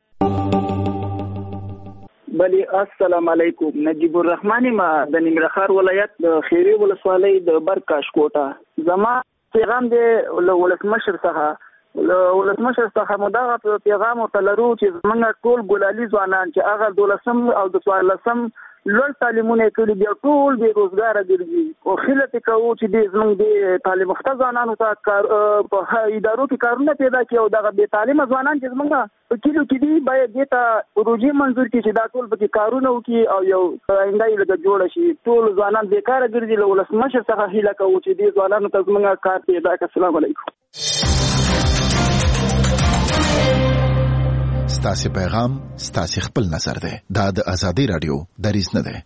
بلی السلام علیکم. نجیب الرحمن ما د ننګرهار ولایت د خیری ولسوالۍ د برکاش کوټه. زما پیغام دی ولسمشر څخه مداغه پیغام ورته چې زمونږ ټول ګلالي ځوانان چې هغه 12 او 14 لوړ تعلیمونه کوي بیا ټول بې روزګاره ګرځي او خلک کوي چې د زمونږ د تعلیم یافته ځوانانو ته په ادارو کې کارونه پیدا کړي او دغه بې تعلیمه ځوانان چې زمونږ په کلیو کې دي باید دې ته پروژې منظور کړي چې دا ټول پکې کارونه وکړي او یو آینده یې لږ جوړ شي. ټول ځوانان بیکاره ګرځي. له ولسمشر څخه هیله کوو چې دې ځوانانو ته زمونږ کار پیدا کړي. السلام علیکم. ستاسو پیغام ستاسو خپل نظر ده. دا د ازادي رادیو دریځ نه ده.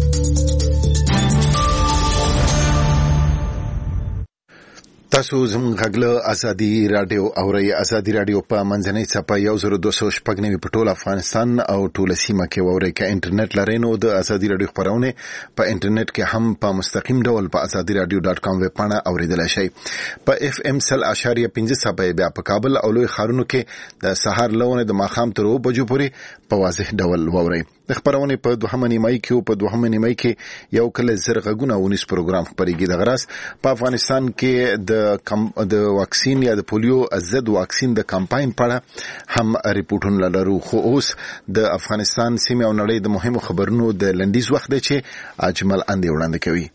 تاسو زموږ غږله ازادي رادیو اورئ. ازادي رادیو په منځنۍ صفحه 1296 په ټول افغانستان او ټول سیمه کې اورئ. که انټرنیټ لرئ نو د ازادي رادیو خبرونه په انټرنیټ کې هم په مستقیم ډول په azadiradio.com ویب پاڼه اوریدلای شئ. په FM 100.5 صفحه بیا په کابل او لوی ښارونو کې د سهار لونه د ماښام تر 2 بجو پورې په واضح ډول واورئ. د خبرونه په 2 نیمای کې یو کله زرغونه ونیس پروګرام خبريږي. د غراس په افغانستان کې د واکسین یا د پولیو ضد واکسین د کمپاین په اړه هم ریپورتونه لرو. خو اوس د افغانستان سیمه او نړۍ د مهمو خبرونو د لنډیز وخت دی چې اجمل اندې وړاندې کوي.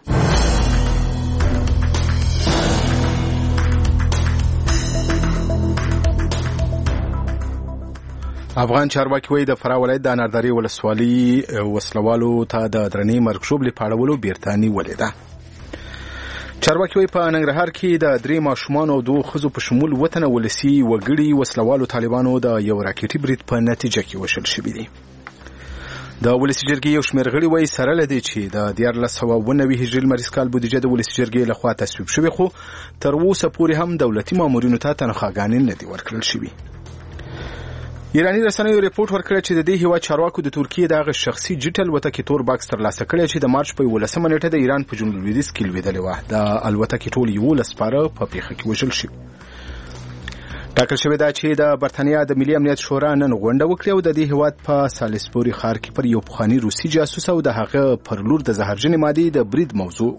افغان چارواکي وایي د فراه ولایت د انارداري ولسوالۍ وسلوالو ته د درنې مرګ شوبلې پاړولو بیرته نیولې ده. چارواکي وایي په ننګرهار کې د 3 ماشومان او 2 ښځو په شمول وطن ولسي وګړي وسلوالو طالبانو د یو راکټي برید په نتیجه کې وشل شوي دي. د ولسي جرګې یو شمېر غړي وایي سره لدی چې د 1490 هجري لمریز کال بودیجه د ولسي جرګې لخوا تصویب شوې خو تر اوسه پورې هم دولتي مامورینو ته تنخواګانې نه دي ورکړل شوي. ایرانی رسنیو ریپورت ورکړی چې د دې هیواد چارواکو د ترکیې دغه شخصي جټل الوتکې تور باکس ترلاسه کړی چې د مارچ په 11 نیټه د ایران په جنوب لویدیځ کې لویدلې وه. د الوتکې ټول 11 سپاره په پیښه کې وژل شوي. ټاکل شوې ده چې د برتانیا د ملي امنیت شورا نن غونډه وکړي او د دې هیواد په سالیسبوري ښار کې پر یو پخواني روسي جاسوس او د هغه پر لور د زهرجنې مادې د برید موضوع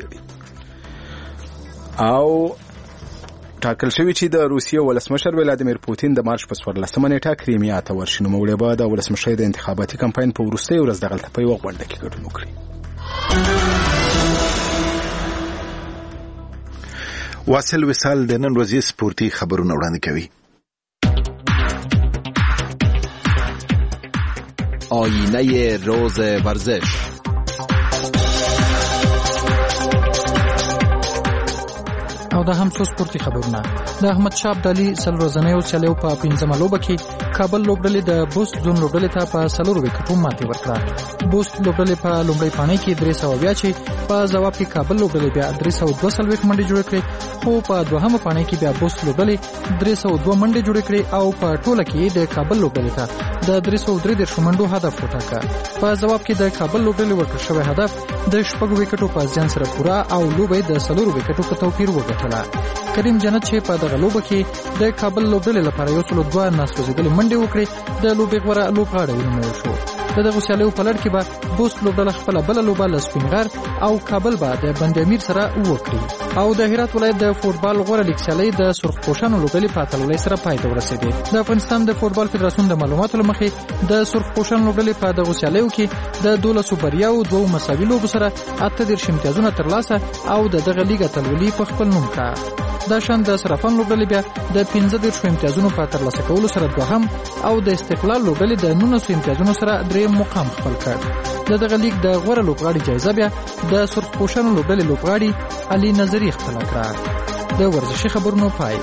وڅېړي. او ټاکل شوی چې د روسیې ولسمشر ولادیمیر پوتین د مارچ په 14 نیټه کریمیا ته ورشي. نوموړی به د ولسمشر د انتخاباتي کمپاین په وروستۍ ورځ دغلته په یوه غونډه کې ګډون وکړي. واصل وصال د نن ورځې سپورتي خبرونه وړاندې کوي. آینه روز ورزش. او دا هم څو سپورتي خبرونه. د احمد شاه ابدالي سل ورځنیو چلیو په 15 لوبه کې کابل لوبډلې د بوست زون لوبډلې ته په 4 وکټو ماتې ورکړه. بوست لوبډلې په لومړۍ پاڼۍ کې 300 چې په جواب کې کابل لوبډلې بیا 302 منډې جوړ کړې خو په دوهمه پاڼۍ کې بیا بوست لوبډلې 302 منډې جوړ کړې او په ټوله کې د کابل لوبډلې ته د 303 منډو هدف وټاکه. په جواب کې د کابل لوبډلې ورکړل شوی هدف د 6 وکټو په ځان سره پورا او لوبې د 4 وکټو په توپیر وګټله. کریم جنت چې په دغه لوبه کې د کابل لوبډلې لپاره یو څلو 2 ناسوځېدلې منډې وکړې د لوبې غوره لوبغاړی ونومول شو. د دغه سیالیو په لړ کې به بوست لوبډله خپله بله لوبه له سپینغر او کابل به د بند امیر سره وکړي او د هرات ولایت د فوټبال غوره لیګ سیالۍ د سرخپوشانو لوبډلې په اتلولۍ سره پای ته ورسېدې. د افغانستان د فوټبال فدراسیون د معلوماتو له مخې د سرخپوشانو لوبډلې په دغه سیالیو کې د 12 بریاو 2 مساوي لوبو سره 18 امتیازونه ترلاسه او دغه لیګ اتلولي په خپل نوم کړه. دا شان د صرافان لوبډلې بیا د 15 امتیازونو په ترلاسه کولو سره دوهم او د استقلال لوبډلې د 19 امتیازونو سره دریم مقام خپل کړ. دغه لیګ د غوره لوبغاړي جایزه بیا د سرخپوشانو لوبډلې لوبغاړي علي نظری خپل کړ. د ورزشي خبرونو پای.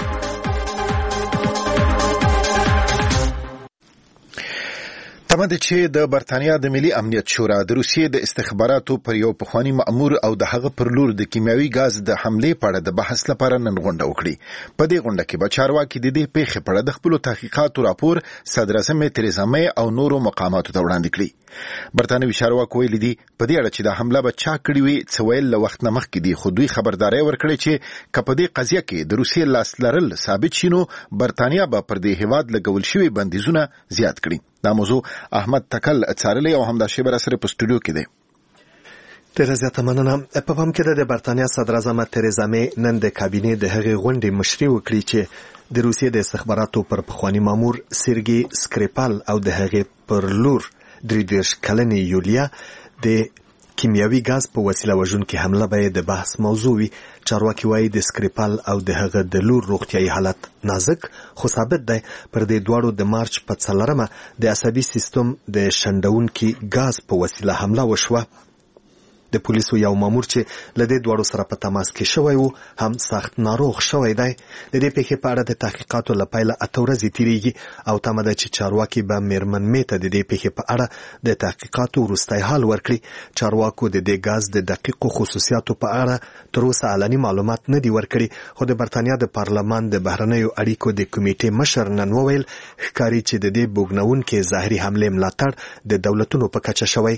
دمه ده چې د برتانیا د ملي امنیت شورا د روسیې د استخباراتو پر یو پخوانی مأمور او د هغه پر لور د کیمیاوي غاز د حمله په اړه د بحث لپاره نن غونډه وکړي. په دې غونډه کې به چارواکي د دې پیښې په اړه د خپل تحقیقاتو راپور صدر اعظم تریزا مې او نورو مقاماتو ته وړاندې کړي. برتانوي چارواکو ویلي دي په دې اړه چې د حمله به چا کړې وي څه ویل له وخت نه مخکې دي، خو دوی خبرداري ورکړې چې که په دې قضیه کې د روسیې لاس لرل ثابت شي نو برتانیا به پر دې هیواد لګول شوي بندیزونه زیات کړي. دا موضوع احمد تکل څارلی او همدا شی بر سره په سټوډیو کې دی. ډېره زیاته مننه. په پام کې د برتانیا صدر اعظم تریزا مې نن د کابینې د هغې غونډې مشري وکړي چې د روسیې د استخباراتو پر پخوانی مامور سرګي سکریپال او د هغې پر لور 33 کلنې یولیا د کیمیاوي غاز په وسیله وژونکې حمله به د بحث موضوع وي. چارواکي وایي د سکریپال او د هغه د لور روغتیايي حالت نازک خو ثابت دی. پر دې دواړو د مارچ په 4 د عصبي سیستم د شنډونکي غاز په وسیله حمله وشوه. د پولیسو یو مامور چې له دې دواړو سره په تماس کې شوی و هم سخت ناروغ شوی دی. د دې پیښې په اړه د تحقیقاتو له پیله 8 ورځې تیریږي او تمه ده چې چارواکي به میرمن مې ته د دې پیښې په اړه د تحقیقاتو وروستی حال ورکړي. چارواکو د دې غاز د دقیقو خصوصیاتو په اړه تر اوسه علني معلومات نه دي ورکړي، خو د برتانیا د پارلمان د بهرنیو اړیکو د کمیټې مشر نن وویل ښکاري چې د دې بوږنونکې ظاهري حملې ملاتړ د دولتونو په کچه شوی.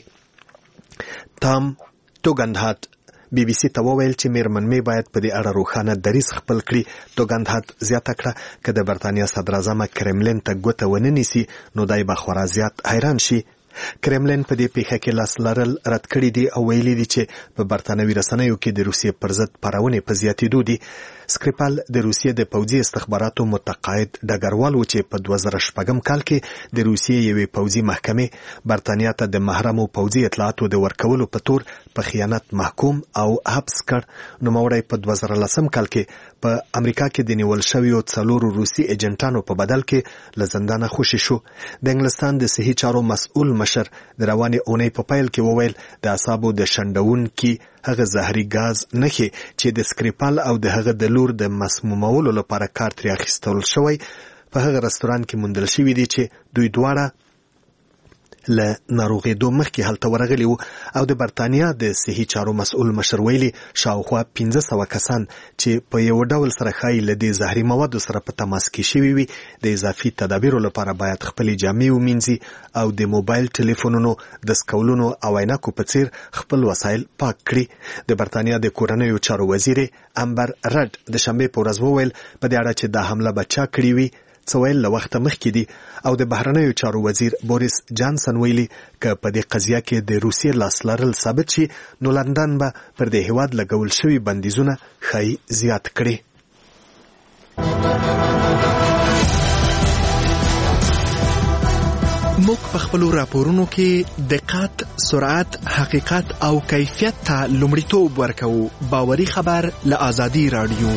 تام توګندهات بي بي سي ته وویل چې میرمن مې باید په دې اړه روښانه دریځ خپل کړي. توګندهات زیاته کړه که د برتانیا صدر اعظم کرملین ته ګوته ونه نیسي نو دی به خورا زیات حیران شي. کرملین په دې پیښه کې لاس لرل رد کړي دي او ویلي دي چې په برتانوي رسنیو کې د روسیې پر ضد پارونې په زیاتېدو دي. سکریپال د روسیې د پوځي استخباراتو متقاعد ډګروال و چې په 2006 کال کې د روسیې یوې پوځي محکمې برتانیا ته د محرمو پوځي اطلاعاتو د ورکولو په تور په خیانت محکوم او حبس کړ. نوموړی په 2010 کال کې په امریکا کې د نیول شویو 4 روسي ایجنټانو په بدل کې له زندانه خوشي شو. د انګلستان د صحي چارو مسؤل مشر د روانې اونۍ په پیل کې وویل د اعصابو د شنډونکي هغه زهري غاز نښې چې د سکریپال او د هغه د لور د مسمومولو لپاره کار ترې اخیستل شوی په هغه رستوران کې موندل شوي دي چې دوی دواړه له ناروغېدو مخکې هلته ورغلي وو. او د برتانیا د صحي چارو مسؤل مشر ویلي شاوخوا 1500 کسان چې په یو ډول سره ښایي له دې زهري موادو سره په تماس کې شوي وي د اضافي تدابیرو لپاره باید خپلې جامې ومینځي او د موبایل ټلیفونونو د سکولونو او عینکو په څیر خپل وسایل پاک کړي. د برتانیا د کورنیو چارو وزیر امبر رد د شنبې په ورځ وویل په دې اړه چې دا حمله به چا کړې وي څه ویل له وخته مخکې دي. او د بهرنیو چارو وزیر بوریس جانسن ویلي که په دې قضیه کې د روسیې لاس لرل ثابت شي نو لندن به پر دې هیواد لګول شوي بندیزونه ښایي زیات کړي. موږ په خپلو راپورونو کې دقت، سرعت، حقیقت او کیفیت ته لومړیتوب ورکوو. باوري خبر له آزادي رادیو.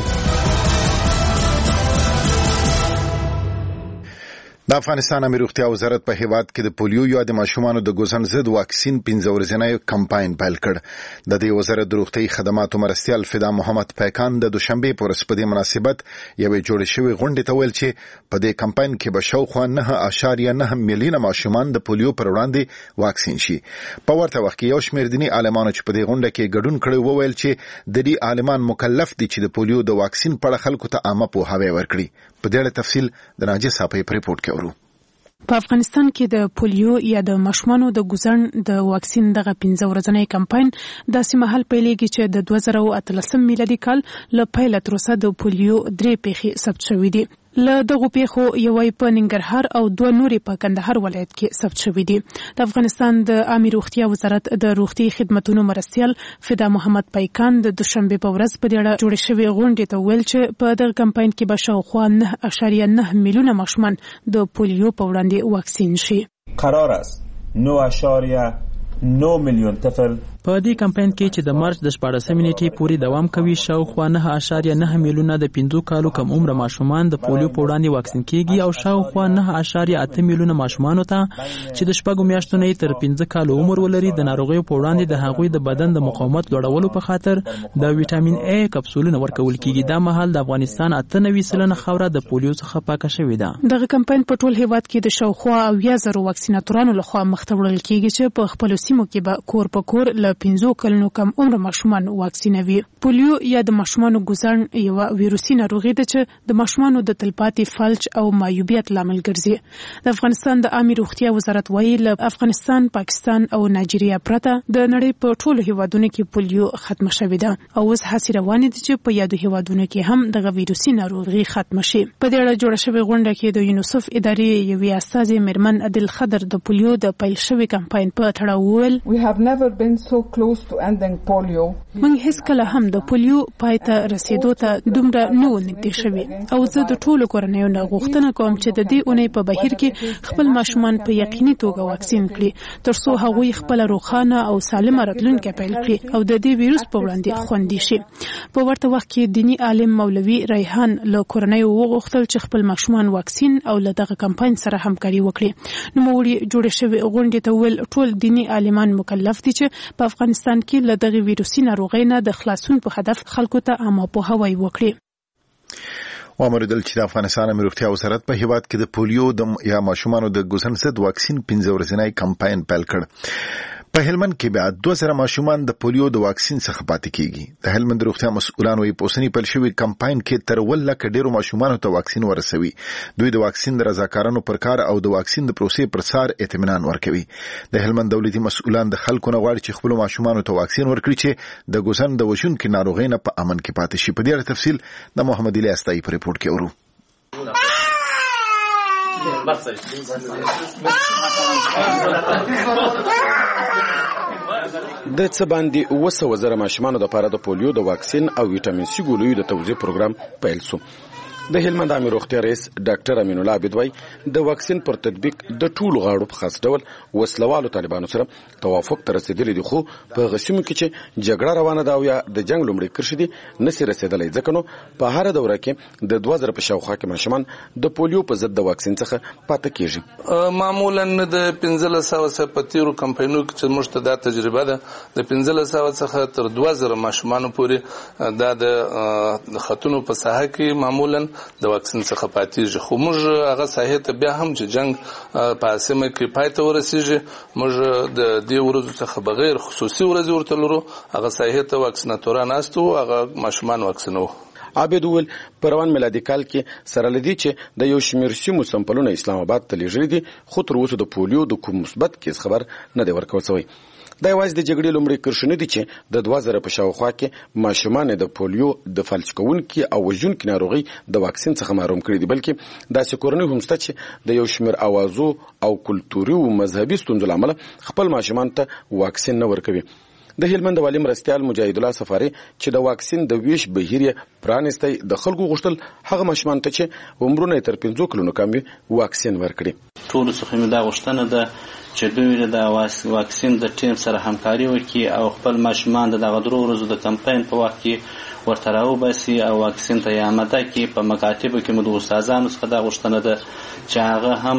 د افغانستان امیر روغتیا وزارت په هیواد کې د پولیو یا د ماشومانو د ګوزن ضد واکسین 15 ورځنی کمپاین پیل کړ. د دې وزارت د روغتي خدماتو مرستیال فدا محمد پیکان د دوشنبه په ورځ په دې مناسبت یوې جوړې شوې غونډې ته ویل چې په دې کمپاین کې به شاوخوا 9.9 میلیونه ماشومان د پولیو پر وړاندې واکسین شي. په ورته وخت کې یو شمېر دیني عالمانو چې په دې غونډه کې ګډون کړی وویل چې د دې عالمان مکلف دي چې د پولیو د واکسین په اړه خلکو ته عامه پوهاوی ورکړي. په دې اړه تفصیل د ناجیه صاحب په ریپورت کې اورو. په افغانستان کې د پولیو یا د ماشومانو د ګوزن د واکسین دغه 15 ورځنی کمپاین داسې مهال پیلېږي چې د 2013 میلادي کال له پیله تر اوسه د پولیو 3 پیښې ثبت شوې دي. له دغو پیښو یوې په ننګرهار او 2 نورې په کندهار ولایت کې ثبت شوې دي. د افغانستان د عامه روغتیا وزارت د روغتي خدماتو مرستیال فدا محمد پیکان د دوشنبه په ورځ په دې اړه جوړې شوې غونډې ته ویل چې په دغه کمپاین کې به شاوخوا 9.9 میلیونه ماشومان د پولیو په وړاندې واکسین شي. قرار است 9.9 میلیون طفل په دې کمپاین کې چې د مارچ د 14 نیټې پورې دوام کوي شاوخوا 9.9 میلیونه د 15 کالو کم عمر ماشومان د پولیو په وړاندې واکسین کیږي او شاوخوا 9.8 میلیونه ماشومان ته چې د شپږو میاشتو نه تر 15 کالو عمر ولري د ناروغیو په وړاندې د هغوی د بدن د مقاومت لوړولو په خاطر د ویټامین A کپسولونه ورکول کیږي. دا مهال د افغانستان 98% خاوره د پولیو څخه پاکه شوې ده. دغه کمپاین په ټول هیواد کې د شاوخوا 1000 واکسیناتورانو لخوا مخته وړل کیږي چې په خپل سیمو کې به کور په کور له 15 کلونو کم عمر ماشومان واکسینوي. پولیو یا د ماشومانو ګوزن یو ویروسي ناروغي ده چې د ماشومانو د تلپاتې فلج او معیوبیت لامل ګرځي. د افغانستان د عامه روغتیا وزارت وایي له افغانستان، پاکستان او نایجیریا پرته د نړۍ په ټولو هیوادونو کې پولیو ختم شوې ده او اوس هڅې روانې دي چې په یادو هیوادونو کې هم دغه ویروسي ناروغي ختم شي. په دې اړه جوړه شوې غونډه کې د یونیسف ادارې یوې استازې میرمن عادل خضر د پولیو د پیل شوي کمپاین په تړاو وویل موږ هیڅکله هم د پولیو پای ته رسیدو ته دومره نه و نږدې شوي او زه د ټولو کورنیو نه غوښتنه کوم چې د دې اونۍ په بهیر کې خپل ماشومان په یقیني توګه واکسین کړي ترڅو هغوی خپل روښانه او سالمه راتلونکې پیل کړي او د دې ویروس په وړاندې خوندي شي. په ورته وخت کې دینی عالم مولوي ریحان له کورنیو وغوښتل چې خپل ماشومان واکسین او له دغه کمپاین سره همکاري وکړي. نوموړي جوړې شوې غونډې ته ویل ټول دینی عالمان مکلف دي چې په افغانستان کې له دغه ویروسي ناروغۍ نه د خلاصون په هدف خلکو ته عامه پوهاوی وکړي. وامردل چې د افغانستان امنیتي روغتیا وزارت په هیواد کې د پولیو یا ماشومانو د ګوزن ضد واکسین 15 ورځنی کمپاین پیل کړ. په هلمند کې بیا 2000 ماشومان د پولیو د واکسین څخه پاتې کیږي. د هلمند روغتیا مسؤلانو یې په اوسنی پیل شوی کمپاین کې تر 1 لک ډیرو ماشومانو ته واکسین ورسوي. دوی د واکسین د رضاکارانو پر کار او د واکسین د پروسې پر سار اطمینان ورکوي. د هلمند دولتي مسؤلان د خلکو نه غواړي چې خپل ماشومانو ته واکسین ورکړي چې د ګوزن د وژونکو ناروغۍ نه په امن کې پاتې شي. په دې اړه تفصیل د محمد علي استای په ریپورت کې ورو. د څه باندې 200,000 ماشومانو لپاره د پولیو د واکسین او ویټامین سي ګولیو د توزیع پروګرام پیل شو. د هلمند عامه روغتیا رئیس ډاکټر امین الله عابد وای د واکسین پر تطبیق د ټولو غاړو په خاص ډول وسلوالو طالبانو سره توافق تر رسیدلی دی، خو په غشمو کې چې جګړه روانه ده او یا د جنگ لومړی کرشي دي نسی رسیدلی، ځکه نو په هر دوره کې د 2000 په شاوخوا کې ماشومان د پولیو په ضد د واکسین څخه پاتې کیږي. معمولا د 1500 په تیرو کمپاینونو کې چې موږ ته دا تجربه ده د 1500 څخه تر 2000 ماشومان پورې دا د خطونو په ساحه کې معمولا د واکسین څخه پاتېږي، خو موږ هغه ساحه ته بیا هم چې جنگ په اسمه کې پای ته ورسیږي موږ د دې ورځو څخه بغیر خصوصي ورځ ورته لرو، هغه ساحه ته واکسیناتوران استو، هغه ماشومان واکسینو. عابد ول پروان میلادي کال کې سره لدی چې د یو شمیر سیمو سمپلونه اسلام آباد ته لیږلي دي، خو تر اوسه د پولیو د کوم مثبت کیس خبر نه دی ورکول شوی. دا یوازې د جګړې لومړی کرښه دي چې د 2000 په شاوخوا کې ماشومان د پولیو د فلج کوونکي او وژونکي ناروغي د واکسین څخه محروم کړي دي، بلکې داسې کورنۍ هم شته چې د یو شمیر اوازو او کلتوري او مذهبي ستونزو لامل خپل ماشومان ته واکسین نه ورکوي. د هلمند والی مرستیال مجاهد الله سفاری چې د واکسین د ویش بهیر پرانستی د خلکو غوښتل هغه ماشومان ته چې عمرونه تر 15 کلونو کم وي واکسین ورکړي. ټول څخه مې دا غوښتنه ده چې دوی د واکسین د ټیم سره همکاري وکړي او خپل ماشومان د دغه درو ورځو د کمپاین په وخت کې ورته راوباسي او واکسین ته یې آماده کړي. په مکاتبو کې مو د استادانو څخه دا غوښتنه ده چې هغه هم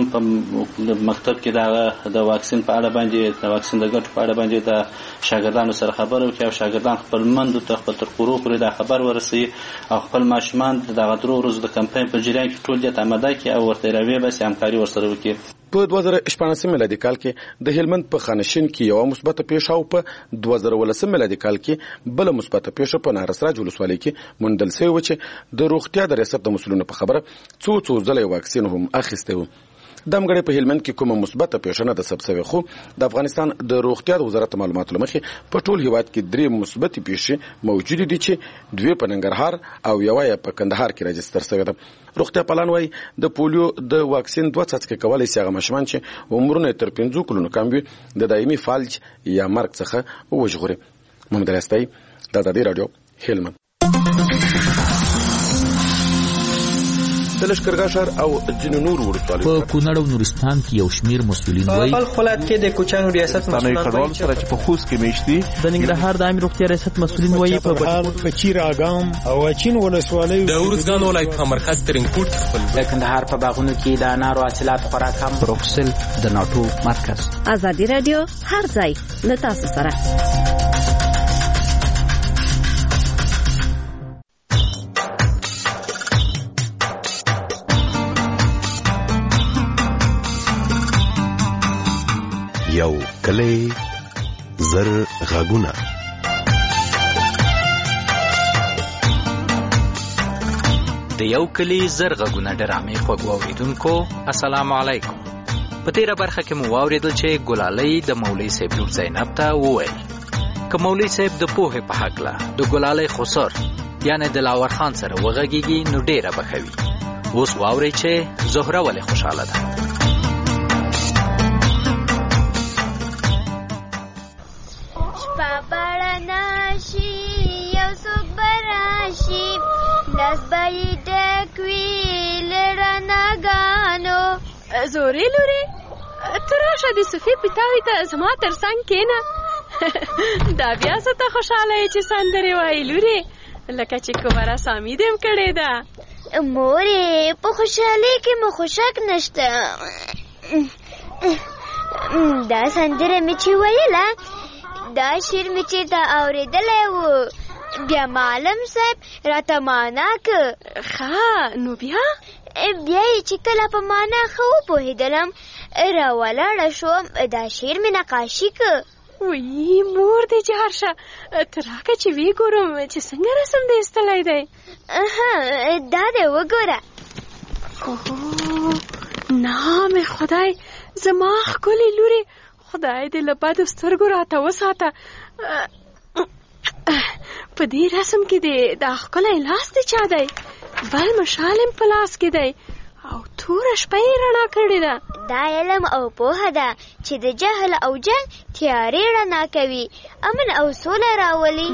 په مکتب کې د واکسین په اړه باندې د واکسین د ګټو په اړه باندې د شاګردانو سره خبرې وکړي او شاګردان خپل مندو ته خپل تر کورو پورې دا خبر ورسوي او خپل ماشومان د دغه درو ورځو د کمپاین په جریان کې ټول دې ته آماده کړي او ورته راوباسي همکاري ورسره وکړي. په 2014 میلادي کال کې د هلمند په خانشین کې یو مثبت پیښه او په 2019 میلادي کال کې بل مثبت پیښه په نارسراج ولسوالۍ کې موندل شوی و چې د روغتیا د ریاست د مسؤلینو په خبره څو ځله واکسین هم اخیسته و. دمګړې په هلمند کې کومه مثبت پیښه نه ده ثبت شوې، خو د افغانستان د روغتیا د وزارت معلوماتو لمخې په ټول هیواد کې 3 مثبت پیښې موجود دي چې 2 په ننګرهار او یو په کندهار کې راجستر شوې ده. روغتیا پالان وايي د پولیو د واکسین 2 څاڅکي کولای شي هغه ماشومان چې عمرونه تر 15 کلونو کم وي د دایمي فلج یا مرګ څخه وژغوري. محمد راستای د رادیو هلمند. د لشکرګاه ښار او ځینو نورو ولسوالیو په کونړ او نورستان کې یو شمیر مسؤلین وایي په ولایت کې د کوچانو ریاست مسؤلین کډوال سره چې په خوست کې میشتي د ننګرهار د عامه روغتیا ریاست مسؤلین وایي په چیر اګام او چین ولسوالۍ د ورزګان ولایت په مرکز ترینکوټ خپل د کندهار په باغونو کې د انارو حاصلات خورا کم. بروکسل د ناټو مرکز. ازادي رادیو هر ځای له تاسو سره. یو کلی زر غږونه د یو کلی زر غږونه ډرامې خوږو اوریدونکو السلام علیکم. په تیره برخه کې مو واوریدل چې ګلالۍ د مولوي صاحب لور زینب ته وویل که مولوي صاحب د پوهې په هکله د ګلالۍ خسر یعنی دلاور خان سره وغږیږي نو ډیره به ښه وي. اوس واورئ چې زهره ولې خوشحاله ده. زورې لورې ته راشه د صفي پیتاوي ته زما تر څنګ کېنه. دا بیا څه ته خوشحاله یې چې سندرې وایي لورې لکه چې کومه رسامي دې هم کړې ده. مورې په خوشحالۍ کې مو خوشک نشته. دا سندره مې چې ویله دا شعر مې چې دا اورېدلی و بیا معلم صاحب راته معنا که. ښه نو بیا بیا یې چې کله په معنا ښه وپوهېدلم راولاړه شوم دا شعر مې نقاشي که. وی مور دې جار شه ته راکه چې وی ګورم چې څنګه رسم دې ایستلی دی. دا دې وګوره. نام خدای زما ښکلې لورې خدای دې له بدو سترګو راته وساته. په دې رسم کې دې دا ښکلی لاس دې چا دی بل مشال هم په لاس کې دی او توره شپه یې رڼا کړې ده. دا علم او پوهه ده چې د جهل او جهل تیارې رڼا کوي امن او سوله راولي.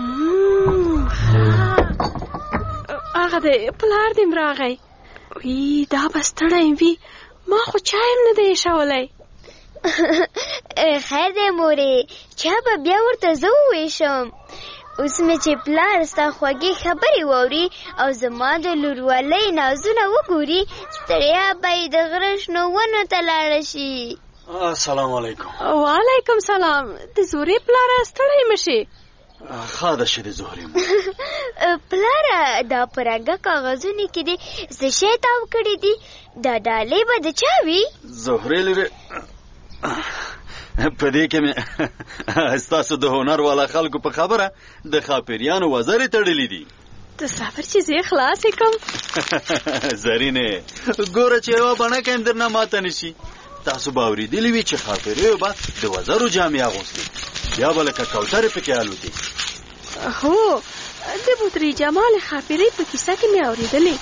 هغه د پلار دې م راغی. وی دا به ستړی وي ما خو چای هم نه دی ایښولی. خیر دی مورې چا به بیا ورته زه وویشم. اوس مې چې پلار ستا خوږې خبرې واوري او زما د لورولۍ نازونه وګوري ستړیا به یې د غره شنو ونو ته لاړه شي. السلام علیکم. وعلیکم سلام. د زورې پلاره ستړی مه شي. ښه ده چې د زهرې پلاره دا په رنګه کاغذونو کې دې څه شی تاو کړي دي دا ډالۍ به د چا وي؟ زهرې لورې په دې کې مې ستاسو د هنر والا خلکو په خبره د خاپریانو وزرې تړلې دي. ته صبر چې زه خلاصې کړم. زرینې ګوره چې یوه بڼه کې هم درنه ماته نشي. تاسو به اورېدلي وي چې خاپریو به د وزرو جامې اغوستې بیا به لکه کوترې پکې الوتې. هو د بطري جمال خاپرۍ په کیسه کې مې اورېدلې.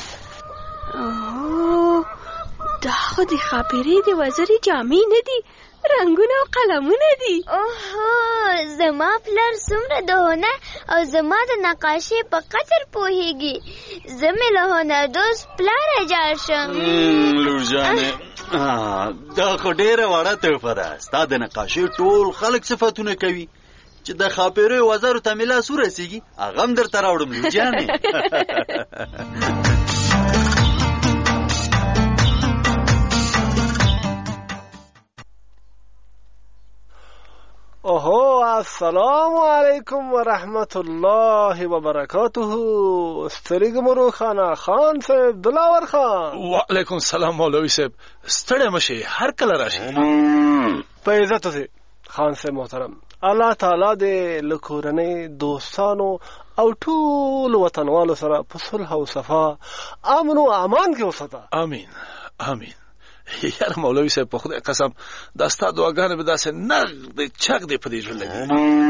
دا خو د خاپرۍ د وزرې جامې نه دي رنگونه او قلمونه دي. اوهو زما پلار څومره د هنر او زما د نقاشۍ په قدر پوهیږي. زه مې له هنردوست پلاره جار شم. لور جانې دا خو ډېره وړه تحفه ده. ستا د نقاشۍ ټول خلک صفتونه کوي چې د خاپریو وزرو ته مې لاس ورسېږي هغه هم درته راوړم لور جانې. اوهو السلام علیکم ورحمت الله وبرکاته. ستړي ګمرو خان صاحب دلاور خان. وعلیکم السلام مولوی صاحب. ستړی مشي هر کله راشي. په عزت سره خان صاحب محترم الله تعالی دې له کورنۍ دوستانو او ټول وطنوالو سره په صلح او صفا امن او امان کې وساته. امين امين. یار مولوی صاحب په خدای قسم دا ستا دعاګانې به داسې نغد چغ دی په دې ژوند لګي.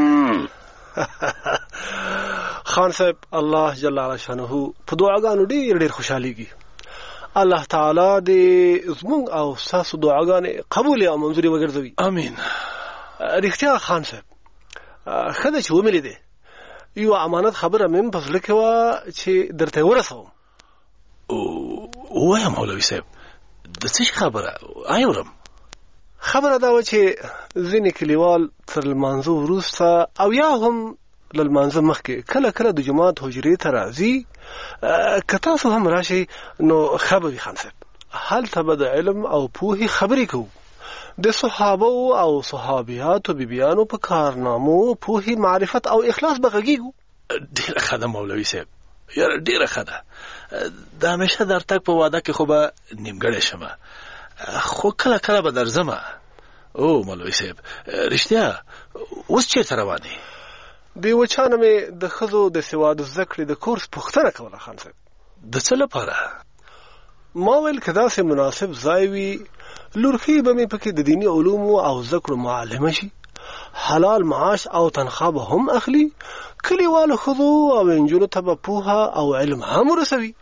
خان صاحب الله جل شانه په دعاګانو ډېر خوشاليږي. الله تعالی دې زموږ او تاسو دعاګانې قبول او منظوري وګرځوي. امين. رښتیا خان صاحب خدای چې وملې دې یو امانت خبره مې په ځل کې وا چې درته ورسوم. وایا مولوي صاحب د څه خبره اورم؟ خبره دا و چې ځینې کلیوال تر لمانځه وروسته او یا هم له لمانځه مخکې کله کله د جومات حجرې ته راځي. که تاسو هم راشئ نو ښه به وي خان صاحب. هلته به د علم او پوهې خبرې کوو، د صحابو او صحابیاتو بیبیانو په کارنامو پوهې معرفت او اخلاص به غږیږو. ډېره ښه ده مولوي صاحب، یاره ډېره ښه ده. د همیشه در تګ په واده کې خو به نیمګړی شمه، خو کله کله به درځمه. او مولوي صاحب رښتیا اوس چېرته روان یې؟ د یوه چا نه مې د ښځو د سواد زده کړې د کورس پوښتنه کوله خان صاحب. د څه لپاره؟ ما ویل که داسې مناسب ځای وي لورخي به مې پکې د دیني علومو او زده کړو معلمه شي، حلال معاش او تنخوا به هم اخلي، کلیوالو ښځو او نجونو ته به پوهه او علم هم ورسوي.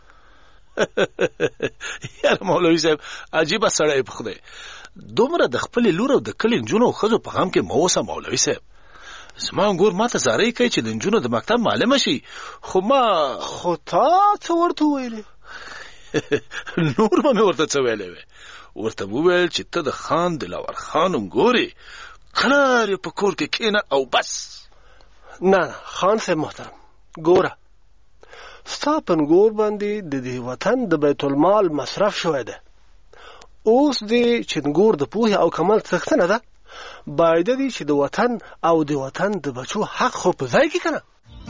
یاره مولوي صاحب عجیبه سړی په خدای، دومره د خپلې لور او د کلي نجونو او ښځو په غم کې مه اوسه مولوي صاحب. زما انګور ما ته زارۍ کوي چې د نجونو د مکتب معلمه شي، خو تا څه ورته وویلې؟ نور به مې ورته څه ویلی وی؟ ورته وویل چې ته د خان دلاور خان انګورې قرار یې په کور کې کښېنه او بس. نه خان صاحب محترم، ګوره ستا په انګور باندې د دې وطن د بیت المال مصرف شوی ده. اوس دې چې انګور د پوهې او کمال څښتنه ده، باید دې چې د وطن او د وطن د بچو حق خو په ځای کې کنه.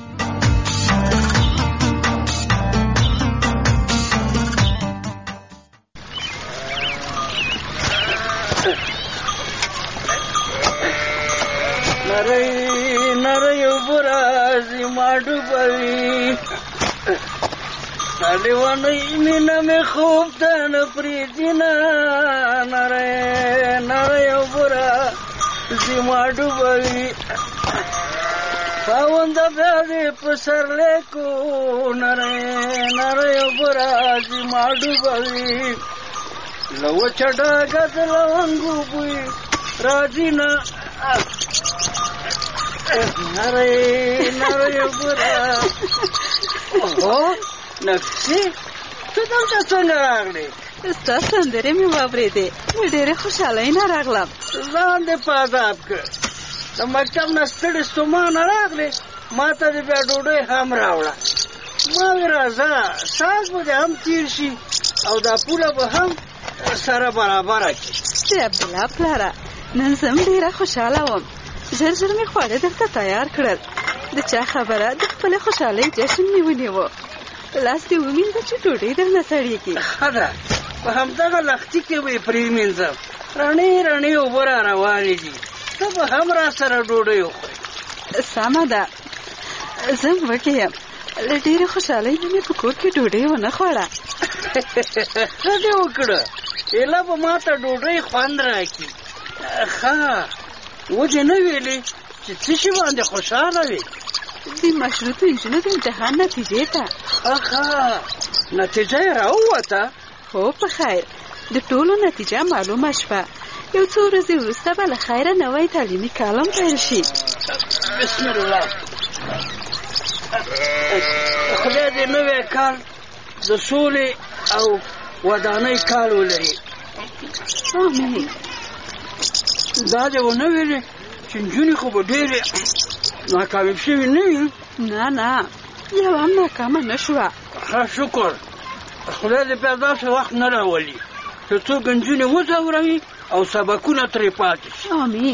نری برازی ماډو بوي لیوانې مینه مې خوب ته نه پرېږدي نه. نری برازی ماډو بوي خاونده بیا دې په سرلی کو. نری برازی ماډو بوي له وچه ډاګه د لونګو بوی راځي نه. نری برا نفسي ته دلته څنګه راغلې؟ ستا سندرې مې واورېدې، ډېرې خوشحالۍ نه راغلم. ځان دې په عذاب کړ، د مکتب نه ستړې ستومانه راغلې، ما ته دې بیا ډوډۍ هم راوړه. ما وې راځه ساز به دې هم تېر شي او دا پوله به هم سره برابره کړي. د عبدالله پلاره نن زه هم ډېره خوشحاله وم. ژر ژر مې خواړه درته تیار کړل. د چا خبره د خپلې خوشحالۍ جشن مې ونیو. لاس دې ومینځه چې ډوډۍ درنه سړېږي. ښه ده، په همدغه لښتي کې به یې پرېمینځم. رڼې رڼې اوبه را روانې دي، ته به هم را سره ډوډۍ وخورې. سمه ده، زه هم وږې یم. له ډېرې خوشحالۍ نه مې په کور کې ډوډۍ ونه خوړه. ښه دې وکړه، ایله به ما ته ډوډۍ خوند راکړي. ښه وجه نه ویلې چې څه شي باندې خوشحاله وي؟ د مشروطو نجونو د امتحان نتیجې ته. ښه نتیجه یې راووته؟ هو په خیر، د ټولو نتیجه معلومه شوه. یو څو ورځې وروسته به له خیره نوی تعلیمي کال پیل شي. بسم الله. خدای دې نوی کال د سولې او ودانۍ کال ولري. آمین. دا دې ونه ویلې چې نجونې خو به ډېرې ناکامې شوې نه وي؟ نه یو هم ناکامه نه شوه. ښه شکر، خدای دې بیا داسې وخت نه راولي چې څوک نجونې وځوروي او سبقونه ترې پاتې شي. آمین.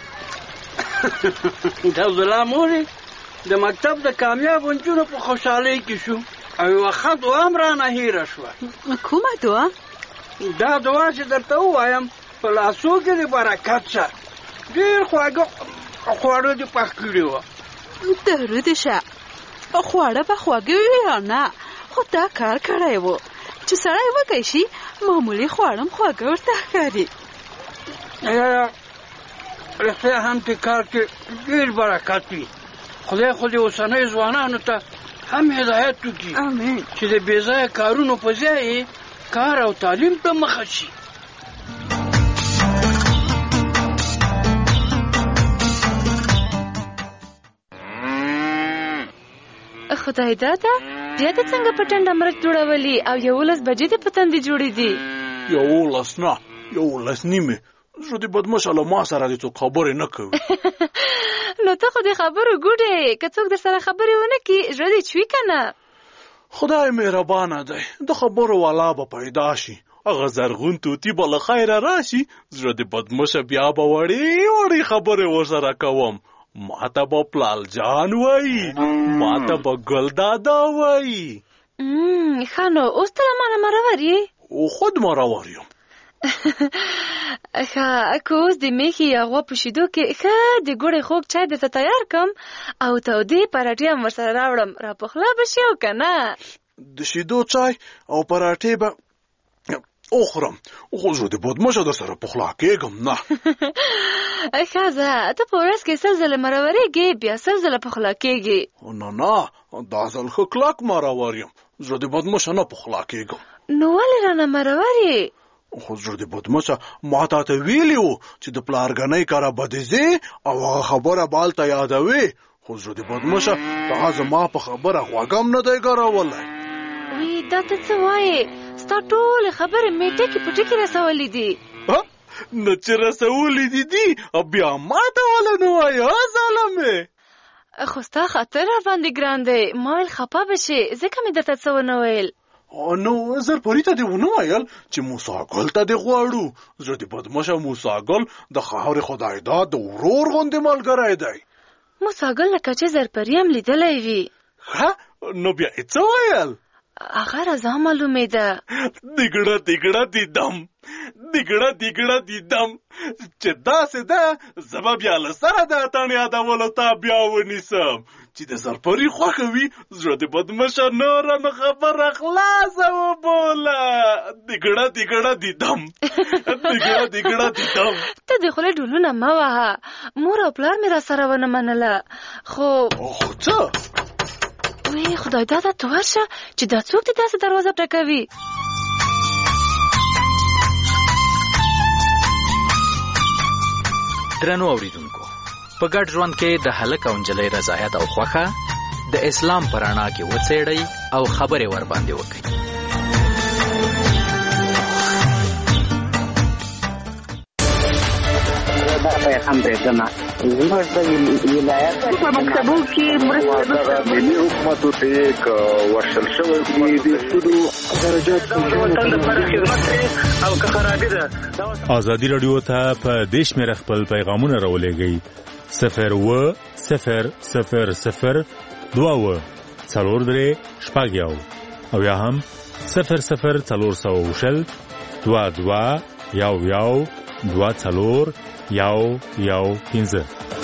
د عبدالله مورې د مکتب د کامیابو نجونو په خوشحالۍ کې شو او یوه ښه دعا هم رانه هېره شوه. کومه دعا؟ دا دعا چې درته ووایم په لاسو کې د برکت شه. ډېر خواږه خواړه دې پخ کړي وه. درود شه، خواړه به خواږه وي یا نه، خو دا کار کړی و چې سړی وږی شي معمولي خواړه هم خواږه ورته ښکاري. رښتیا هم په کار کې ډېر برکت وي. خدای خو دې اوسنیو ځوانانو ته هم هدایت وکړي چې د بې ځایه کارونو په ځای کار او تعلیم ته مخه شي. خدای داده بیا ته څنګه په ټنډه مرچ جوړولي او 11 بجې دې په تندې جوړې دي؟ 11 نه 11 نیمه. زه دې بدمعشه له ما سره دې څوک خبرې نه کوي. نو ته خو دې خبرو ګوډې که څوک در سره خبرې ونه کړي زړه دې چوي که نه؟ خدای مهربانه دی د خبرو والا به پیدا شي هغه زرغون توتي به له خیره راشي زړه دې بدمعشه بیا به وړې خبرې ورسره کوم. ما ته به پلال جان وایي ما ته به ګل دادا وایي. ښه نو اوس ته له مانه مرور یې؟ خود مرور یم. ښه که اوس د میښې یا غوا په شیدو کې ښه د ګوړې خوږ چای درته تیار کړم او تودې پراټې هم ورسره راوړم راپخلا به شي او که نه؟ د شیدو چای او پراټې به اخورم خو زه د بدمعشه در سره پخلا کېږم نه. ښه ځه ته په ورځ کې 100 ځله مرورېږې بیا 100 ځله پخلا کېږې. نه دا ځل ښه کلک مرور یم زه د بدمعشه نه پخلا کېږم. نو ولې رانه مرور یې؟ خو زه د بدمعشه ما ته ویلي وو چې د پلارګنۍ کره به دې ځې او هغه خبره به هلته یادوې خو زه د بدمعشه دا زما په خبره غوږ هم نه دی ګرولی. وی دا ته څه وایې؟ ستا ټولې خبرې مې ټکي په ټکي رسولې دي. نه چې رسولې دي بیا ما ته ولې نه وایې ظالمې؟ خو ستا خاطر راباندې ګران دی ما ویل خفه به شې ځکه مې درته څه ونه ویل. نو زرپري ته دې ونه ویل چې موسی ګل ته دې غواړو. زه د بدمعشه موسی ګل د خاورې خدای داد د ورور غوندې ملګری دی. موسی ګل لکه چې زرپري هم لیدلی وي. ښه نو بیا یې څه ویل؟ هغه رضا معلومېده. دیګړه دیدم چې داسې ده زه به بیا له سره د اتڼ یادولو ته بیا ونیسم چې د زرپري خوښه وي زړه د بدمعشه نوره نو خبره خلاصه وبوله. دیګړه دیدم. ته د خولې ډولونه مه وهه مور او پلار مې را سره ونه منله خو څه؟ وی خدای داده تو ورشه چې دا څوک دې داسې دروازه ټکوي؟ درنو اوریدونکو په ګډ ژوند کې د هلک او نجلۍ رضایت او خوښه د اسلام په رڼا کې وڅېړئ او خبرې ورباندې وکړئ. هم دیدنه زموږ د ولایت په مکتبو کې مرسته ملي حکومتو ته یک ورشل شوی د سودو درجات او که خرابې ده. ازادي رادیو ته په دیش مې خپل پیغامونه راولېږئ 02000 څلور شپږ او یا هم 00400 22 15.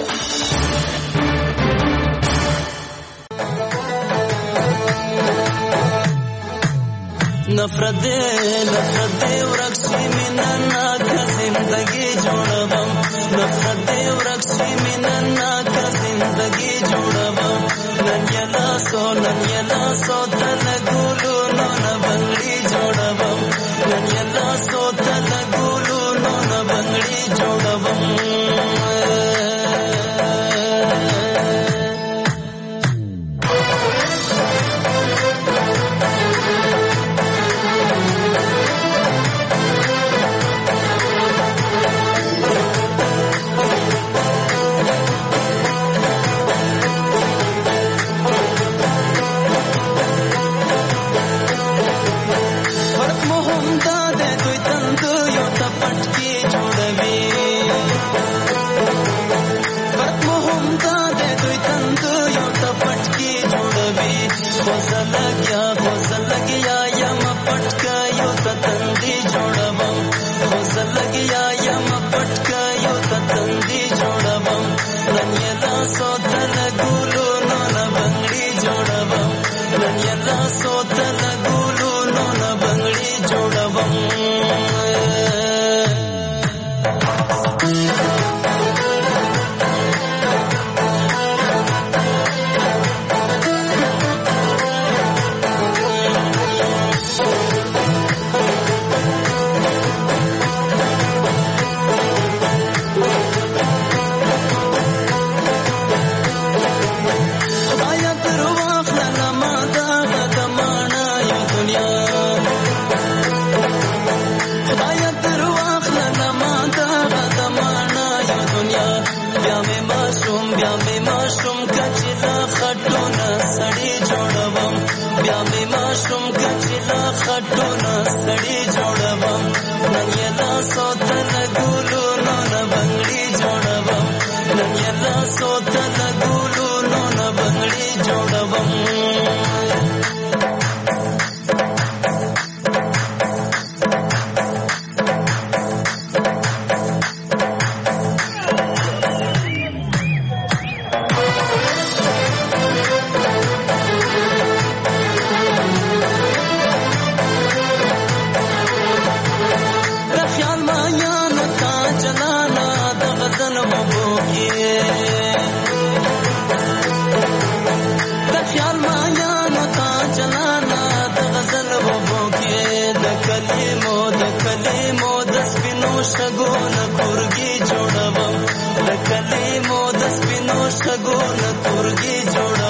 نفرت دے ورکشی مننا کا زندگی جوڑبم. نفرت دے ورکشی مننا کا زندگی جوڑبم. نن یلا سو تن گولو نو بنگڑی جوڑبم. نن یلا سو تن گولو نو بنگڑی جوڑبم. ماشوم کچلا خټونه سړی جوړوم نن یې لاسو ته لګولو نو نه بنګړي جوړوم نن یې لاسو ته لګولو نو نه بنګړي جوړوم شګونه تورګي جوړوم د کلمو د سپینو شګونه تورګي جوړوم